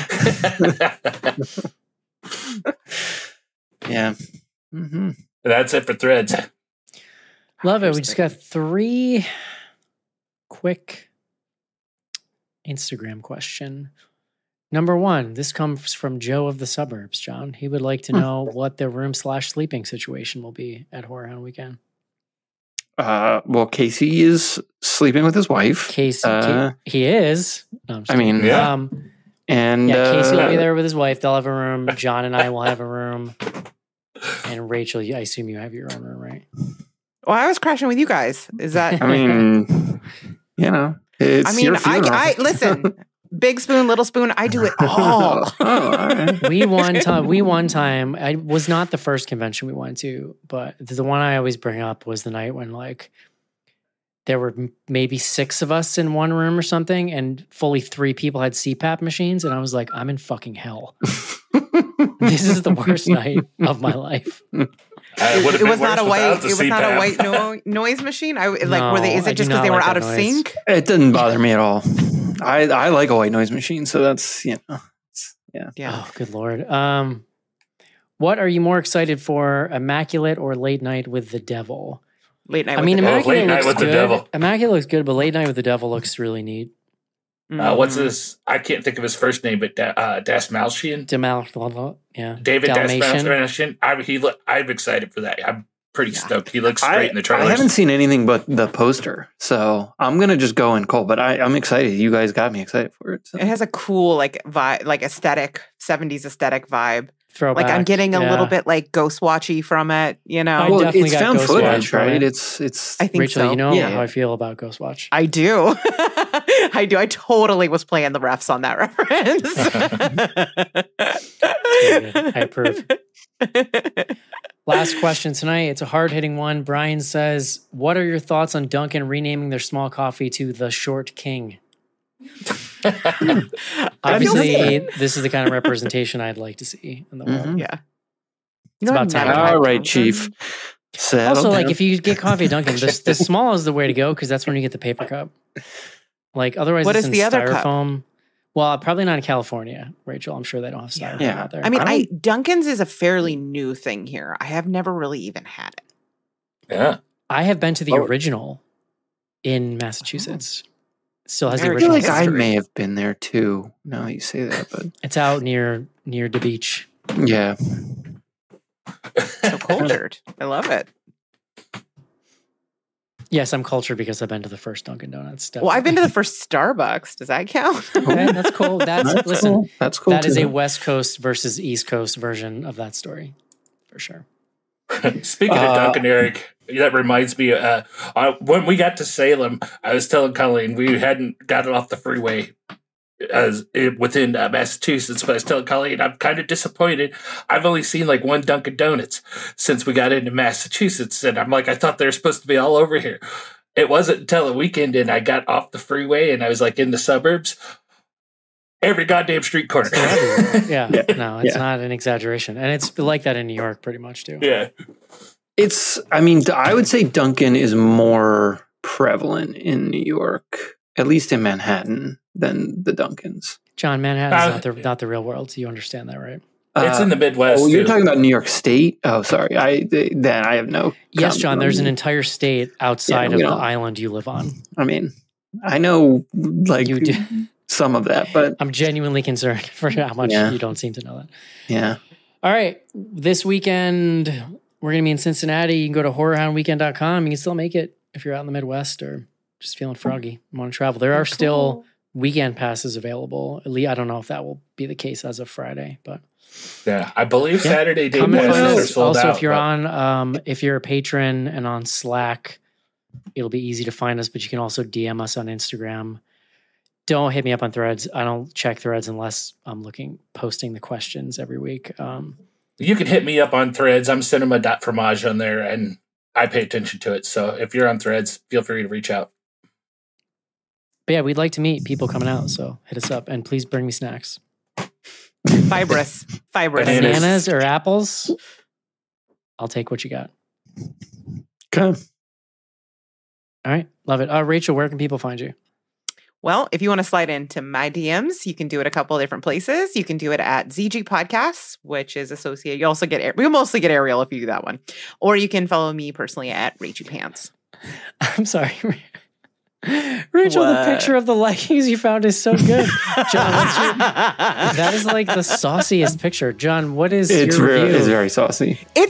[SPEAKER 2] Yeah. Mm-hmm.
[SPEAKER 3] That's it for threads.
[SPEAKER 1] Love it. We just got 3 quick Instagram question. Number 1, this comes from Joe of the suburbs, John. He would like to know what the room/sleeping situation will be at Horror Hound Weekend.
[SPEAKER 2] Well, Casey is sleeping with his wife.
[SPEAKER 1] Casey, he is. No, I'm just kidding.
[SPEAKER 2] Yeah. And
[SPEAKER 1] Casey will be there with his wife. They'll have a room. John and I will have a room. And Rachel, I assume you have your own room, right?
[SPEAKER 4] Well, I was crashing with you guys. Is that?
[SPEAKER 2] I mean, you know, it's your funeral.
[SPEAKER 4] I listen. Big spoon, little spoon. I do it all.
[SPEAKER 2] All right.
[SPEAKER 1] We one time. I was not the first convention we went to, but the one I always bring up was the night when like there were maybe 6 of us in one room or something, and fully 3 people had CPAP machines, and I was like, I'm in fucking hell. This is the worst night of my life.
[SPEAKER 4] It was not a white noise machine. Is it just because they were out of sync?
[SPEAKER 2] It didn't bother me at all. I like a white noise machine, so that's yeah.
[SPEAKER 1] Oh, good Lord. What are you more excited for, Immaculate or Late Night with the Devil?
[SPEAKER 4] Late Night.
[SPEAKER 1] Immaculate looks
[SPEAKER 3] with
[SPEAKER 1] good.
[SPEAKER 3] the Devil.
[SPEAKER 1] Immaculate looks good, but Late Night with the Devil looks really neat.
[SPEAKER 3] What's his? I can't think of his first name, but Dasmalchian.
[SPEAKER 1] Yeah,
[SPEAKER 3] David
[SPEAKER 1] Dalmatian.
[SPEAKER 3] Dasmalchian. I'm excited for that. I'm pretty stoked. He looks great in the trailers.
[SPEAKER 2] I haven't seen anything but the poster, so I'm gonna just go in cold. But I'm excited. You guys got me excited for it. So.
[SPEAKER 4] It has a cool vibe, aesthetic, 70s aesthetic vibe.
[SPEAKER 1] Throwback,
[SPEAKER 4] I'm getting a little bit Ghostwatchy from it, you know.
[SPEAKER 2] Well,
[SPEAKER 1] definitely
[SPEAKER 2] it's
[SPEAKER 1] got
[SPEAKER 2] found
[SPEAKER 1] Ghostwatch
[SPEAKER 2] footage,
[SPEAKER 1] from
[SPEAKER 2] right?
[SPEAKER 1] it.
[SPEAKER 2] It's.
[SPEAKER 4] I think
[SPEAKER 1] Rachel,
[SPEAKER 4] so.
[SPEAKER 1] you know
[SPEAKER 2] Yeah.
[SPEAKER 1] how I feel about Ghostwatch.
[SPEAKER 4] I do. I do. I totally was playing the refs on that reference.
[SPEAKER 1] I approve. Last question tonight. It's a hard-hitting one. Brian says, what are your thoughts on Dunkin' renaming their small coffee to the Short King? Obviously, this is the kind of representation I'd like to see in the world.
[SPEAKER 4] Yeah.
[SPEAKER 1] It's about time.
[SPEAKER 2] All right, Chief. Settle
[SPEAKER 1] Also,
[SPEAKER 2] down.
[SPEAKER 1] if you get coffee at Dunkin', the small is the way to go because that's when you get the paper cup. Otherwise,
[SPEAKER 4] what
[SPEAKER 1] it's
[SPEAKER 4] is
[SPEAKER 1] in
[SPEAKER 4] the other cup?
[SPEAKER 1] styrofoam. Well, probably not in California, Rachel. I'm sure they don't have styrofoam out there.
[SPEAKER 4] I mean, Dunkin's is a fairly new thing here. I have never really even had it.
[SPEAKER 3] Yeah.
[SPEAKER 1] I have been to the original in Massachusetts. Still has the
[SPEAKER 2] I feel
[SPEAKER 1] original.
[SPEAKER 2] like I
[SPEAKER 1] history.
[SPEAKER 2] may have been there too. Now that you say that, but
[SPEAKER 1] It's out near the beach.
[SPEAKER 2] yeah.
[SPEAKER 4] So cultured. I love it.
[SPEAKER 1] Yes, I'm cultured because I've been to the first Dunkin' Donuts.
[SPEAKER 4] Well, I've been to the first Starbucks. Does that count?
[SPEAKER 1] Okay, that's cool. Listen,
[SPEAKER 2] cool. That's cool.
[SPEAKER 1] that is
[SPEAKER 2] too.
[SPEAKER 1] a West Coast versus East Coast version of that story, for sure.
[SPEAKER 3] Speaking of Dunkin', Eric, that reminds me. When we got to Salem, I was telling Colleen we hadn't gotten off the freeway within Massachusetts, but I was telling Colleen I'm kind of disappointed. I've only seen one Dunkin' Donuts since we got into Massachusetts, and I'm like, I thought they were supposed to be all over here. It wasn't until the weekend and I got off the freeway and I was in the suburbs. Every goddamn street corner.
[SPEAKER 1] Yeah, no, it's not an exaggeration. And it's like that in New York pretty much too.
[SPEAKER 3] Yeah.
[SPEAKER 2] I would say Dunkin' is more prevalent in New York, at least in Manhattan, than the Dunkins.
[SPEAKER 1] John, Manhattan's not the real world, so you understand that, right?
[SPEAKER 3] It's in the Midwest.
[SPEAKER 2] Oh, you're
[SPEAKER 3] too.
[SPEAKER 2] talking about New York State? Oh, sorry. I have no.
[SPEAKER 1] Yes, John, there's an entire state outside of the
[SPEAKER 2] don't.
[SPEAKER 1] island you live on.
[SPEAKER 2] I mean, I know
[SPEAKER 1] You do.
[SPEAKER 2] some of that, but
[SPEAKER 1] I'm genuinely concerned for how much you don't seem to know that.
[SPEAKER 2] yeah.
[SPEAKER 1] All right. This weekend, we're going to be in Cincinnati. You can go to horrorhoundweekend.com. You can still make it if you're out in the Midwest or just feeling froggy and want to travel. There are still weekend passes available. At least I don't know if that will be the case as of Friday, but
[SPEAKER 3] yeah, I believe Saturday day
[SPEAKER 1] come and find
[SPEAKER 3] passes are
[SPEAKER 1] us.
[SPEAKER 3] sold
[SPEAKER 1] Also,
[SPEAKER 3] out.
[SPEAKER 1] if you're if you're a patron and on Slack, it'll be easy to find us, but you can also DM us on Instagram. Don't hit me up on Threads. I don't check Threads unless I'm posting the questions every week.
[SPEAKER 3] You can hit me up on Threads. I'm cinema.fromage on there, and I pay attention to it. So if you're on Threads, feel free to reach out.
[SPEAKER 1] But yeah, we'd like to meet people coming out, so hit us up. And please bring me snacks.
[SPEAKER 4] Fibrous.
[SPEAKER 1] Bananas or apples? I'll take what you got.
[SPEAKER 2] Okay.
[SPEAKER 1] All right. Love it. Rachel, where can people find you?
[SPEAKER 4] Well, if you want to slide into my DMs, you can do it a couple of different places. You can do it at ZG Podcasts, which is associated. You also get, we mostly get Ariel if you do that one. Or you can follow me personally at Rachie Pants.
[SPEAKER 1] I'm sorry. Rachel, the picture of the leggings you found is so good. John, that is the sauciest picture. John, what is your review?
[SPEAKER 2] It's very saucy.
[SPEAKER 4] It's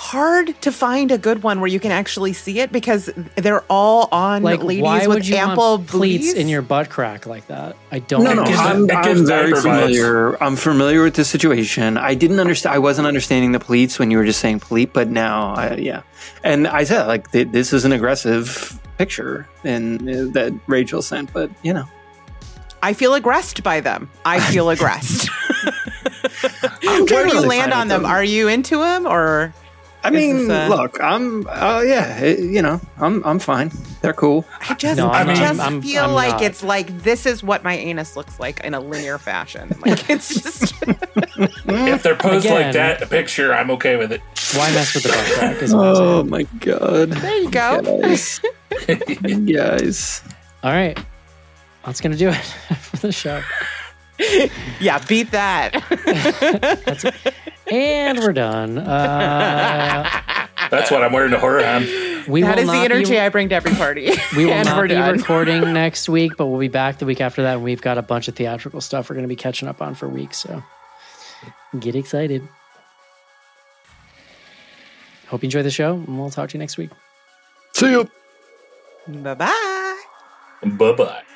[SPEAKER 4] hard to find a good one where you can actually see it because they're all on
[SPEAKER 1] Like,
[SPEAKER 4] ladies
[SPEAKER 1] why
[SPEAKER 4] with
[SPEAKER 1] would you
[SPEAKER 4] ample
[SPEAKER 1] want pleats
[SPEAKER 4] booties.
[SPEAKER 1] in your butt crack like that? I don't.
[SPEAKER 2] No,
[SPEAKER 1] understand.
[SPEAKER 2] I'm very familiar. I'm familiar with the situation. I didn't understand. I wasn't understanding the pleats when you were just saying pleat, but now, yeah. And I said, like, this is an aggressive picture that Rachel sent, but you know,
[SPEAKER 4] I feel aggressed by them. I feel aggressed.
[SPEAKER 2] I'm
[SPEAKER 4] Where do you
[SPEAKER 2] generally
[SPEAKER 4] land
[SPEAKER 2] fine
[SPEAKER 4] on
[SPEAKER 2] with
[SPEAKER 4] them? Are you into them or?
[SPEAKER 2] I mean, look, I'm, I'm fine. They're cool.
[SPEAKER 4] I just,
[SPEAKER 1] No, I'm
[SPEAKER 4] feel
[SPEAKER 1] I'm
[SPEAKER 4] like
[SPEAKER 1] not.
[SPEAKER 4] it's like this is what my anus looks like in a linear fashion. Like it's just.
[SPEAKER 3] If they're posed
[SPEAKER 1] Again.
[SPEAKER 3] like that in a picture, I'm okay with it.
[SPEAKER 1] Why mess with the butt crack? Is what I'm
[SPEAKER 2] Oh
[SPEAKER 1] saying.
[SPEAKER 2] my god.
[SPEAKER 4] There you go.
[SPEAKER 2] Guys.
[SPEAKER 1] All right, that's gonna do it for the show.
[SPEAKER 4] Yeah, beat that.
[SPEAKER 1] And we're done.
[SPEAKER 3] That's what I'm wearing a horror on.
[SPEAKER 1] We
[SPEAKER 4] That
[SPEAKER 1] will
[SPEAKER 4] is the
[SPEAKER 1] not
[SPEAKER 4] energy
[SPEAKER 1] be,
[SPEAKER 4] I bring to every party.
[SPEAKER 1] We will
[SPEAKER 4] And
[SPEAKER 1] not
[SPEAKER 4] we're
[SPEAKER 1] be
[SPEAKER 4] done.
[SPEAKER 1] recording next week, but we'll be back the week after that. And we've got a bunch of theatrical stuff we're going to be catching up on for weeks. So get excited. Hope you enjoy the show, and we'll talk to you next week.
[SPEAKER 2] See you.
[SPEAKER 4] Bye-bye.
[SPEAKER 3] Bye-bye.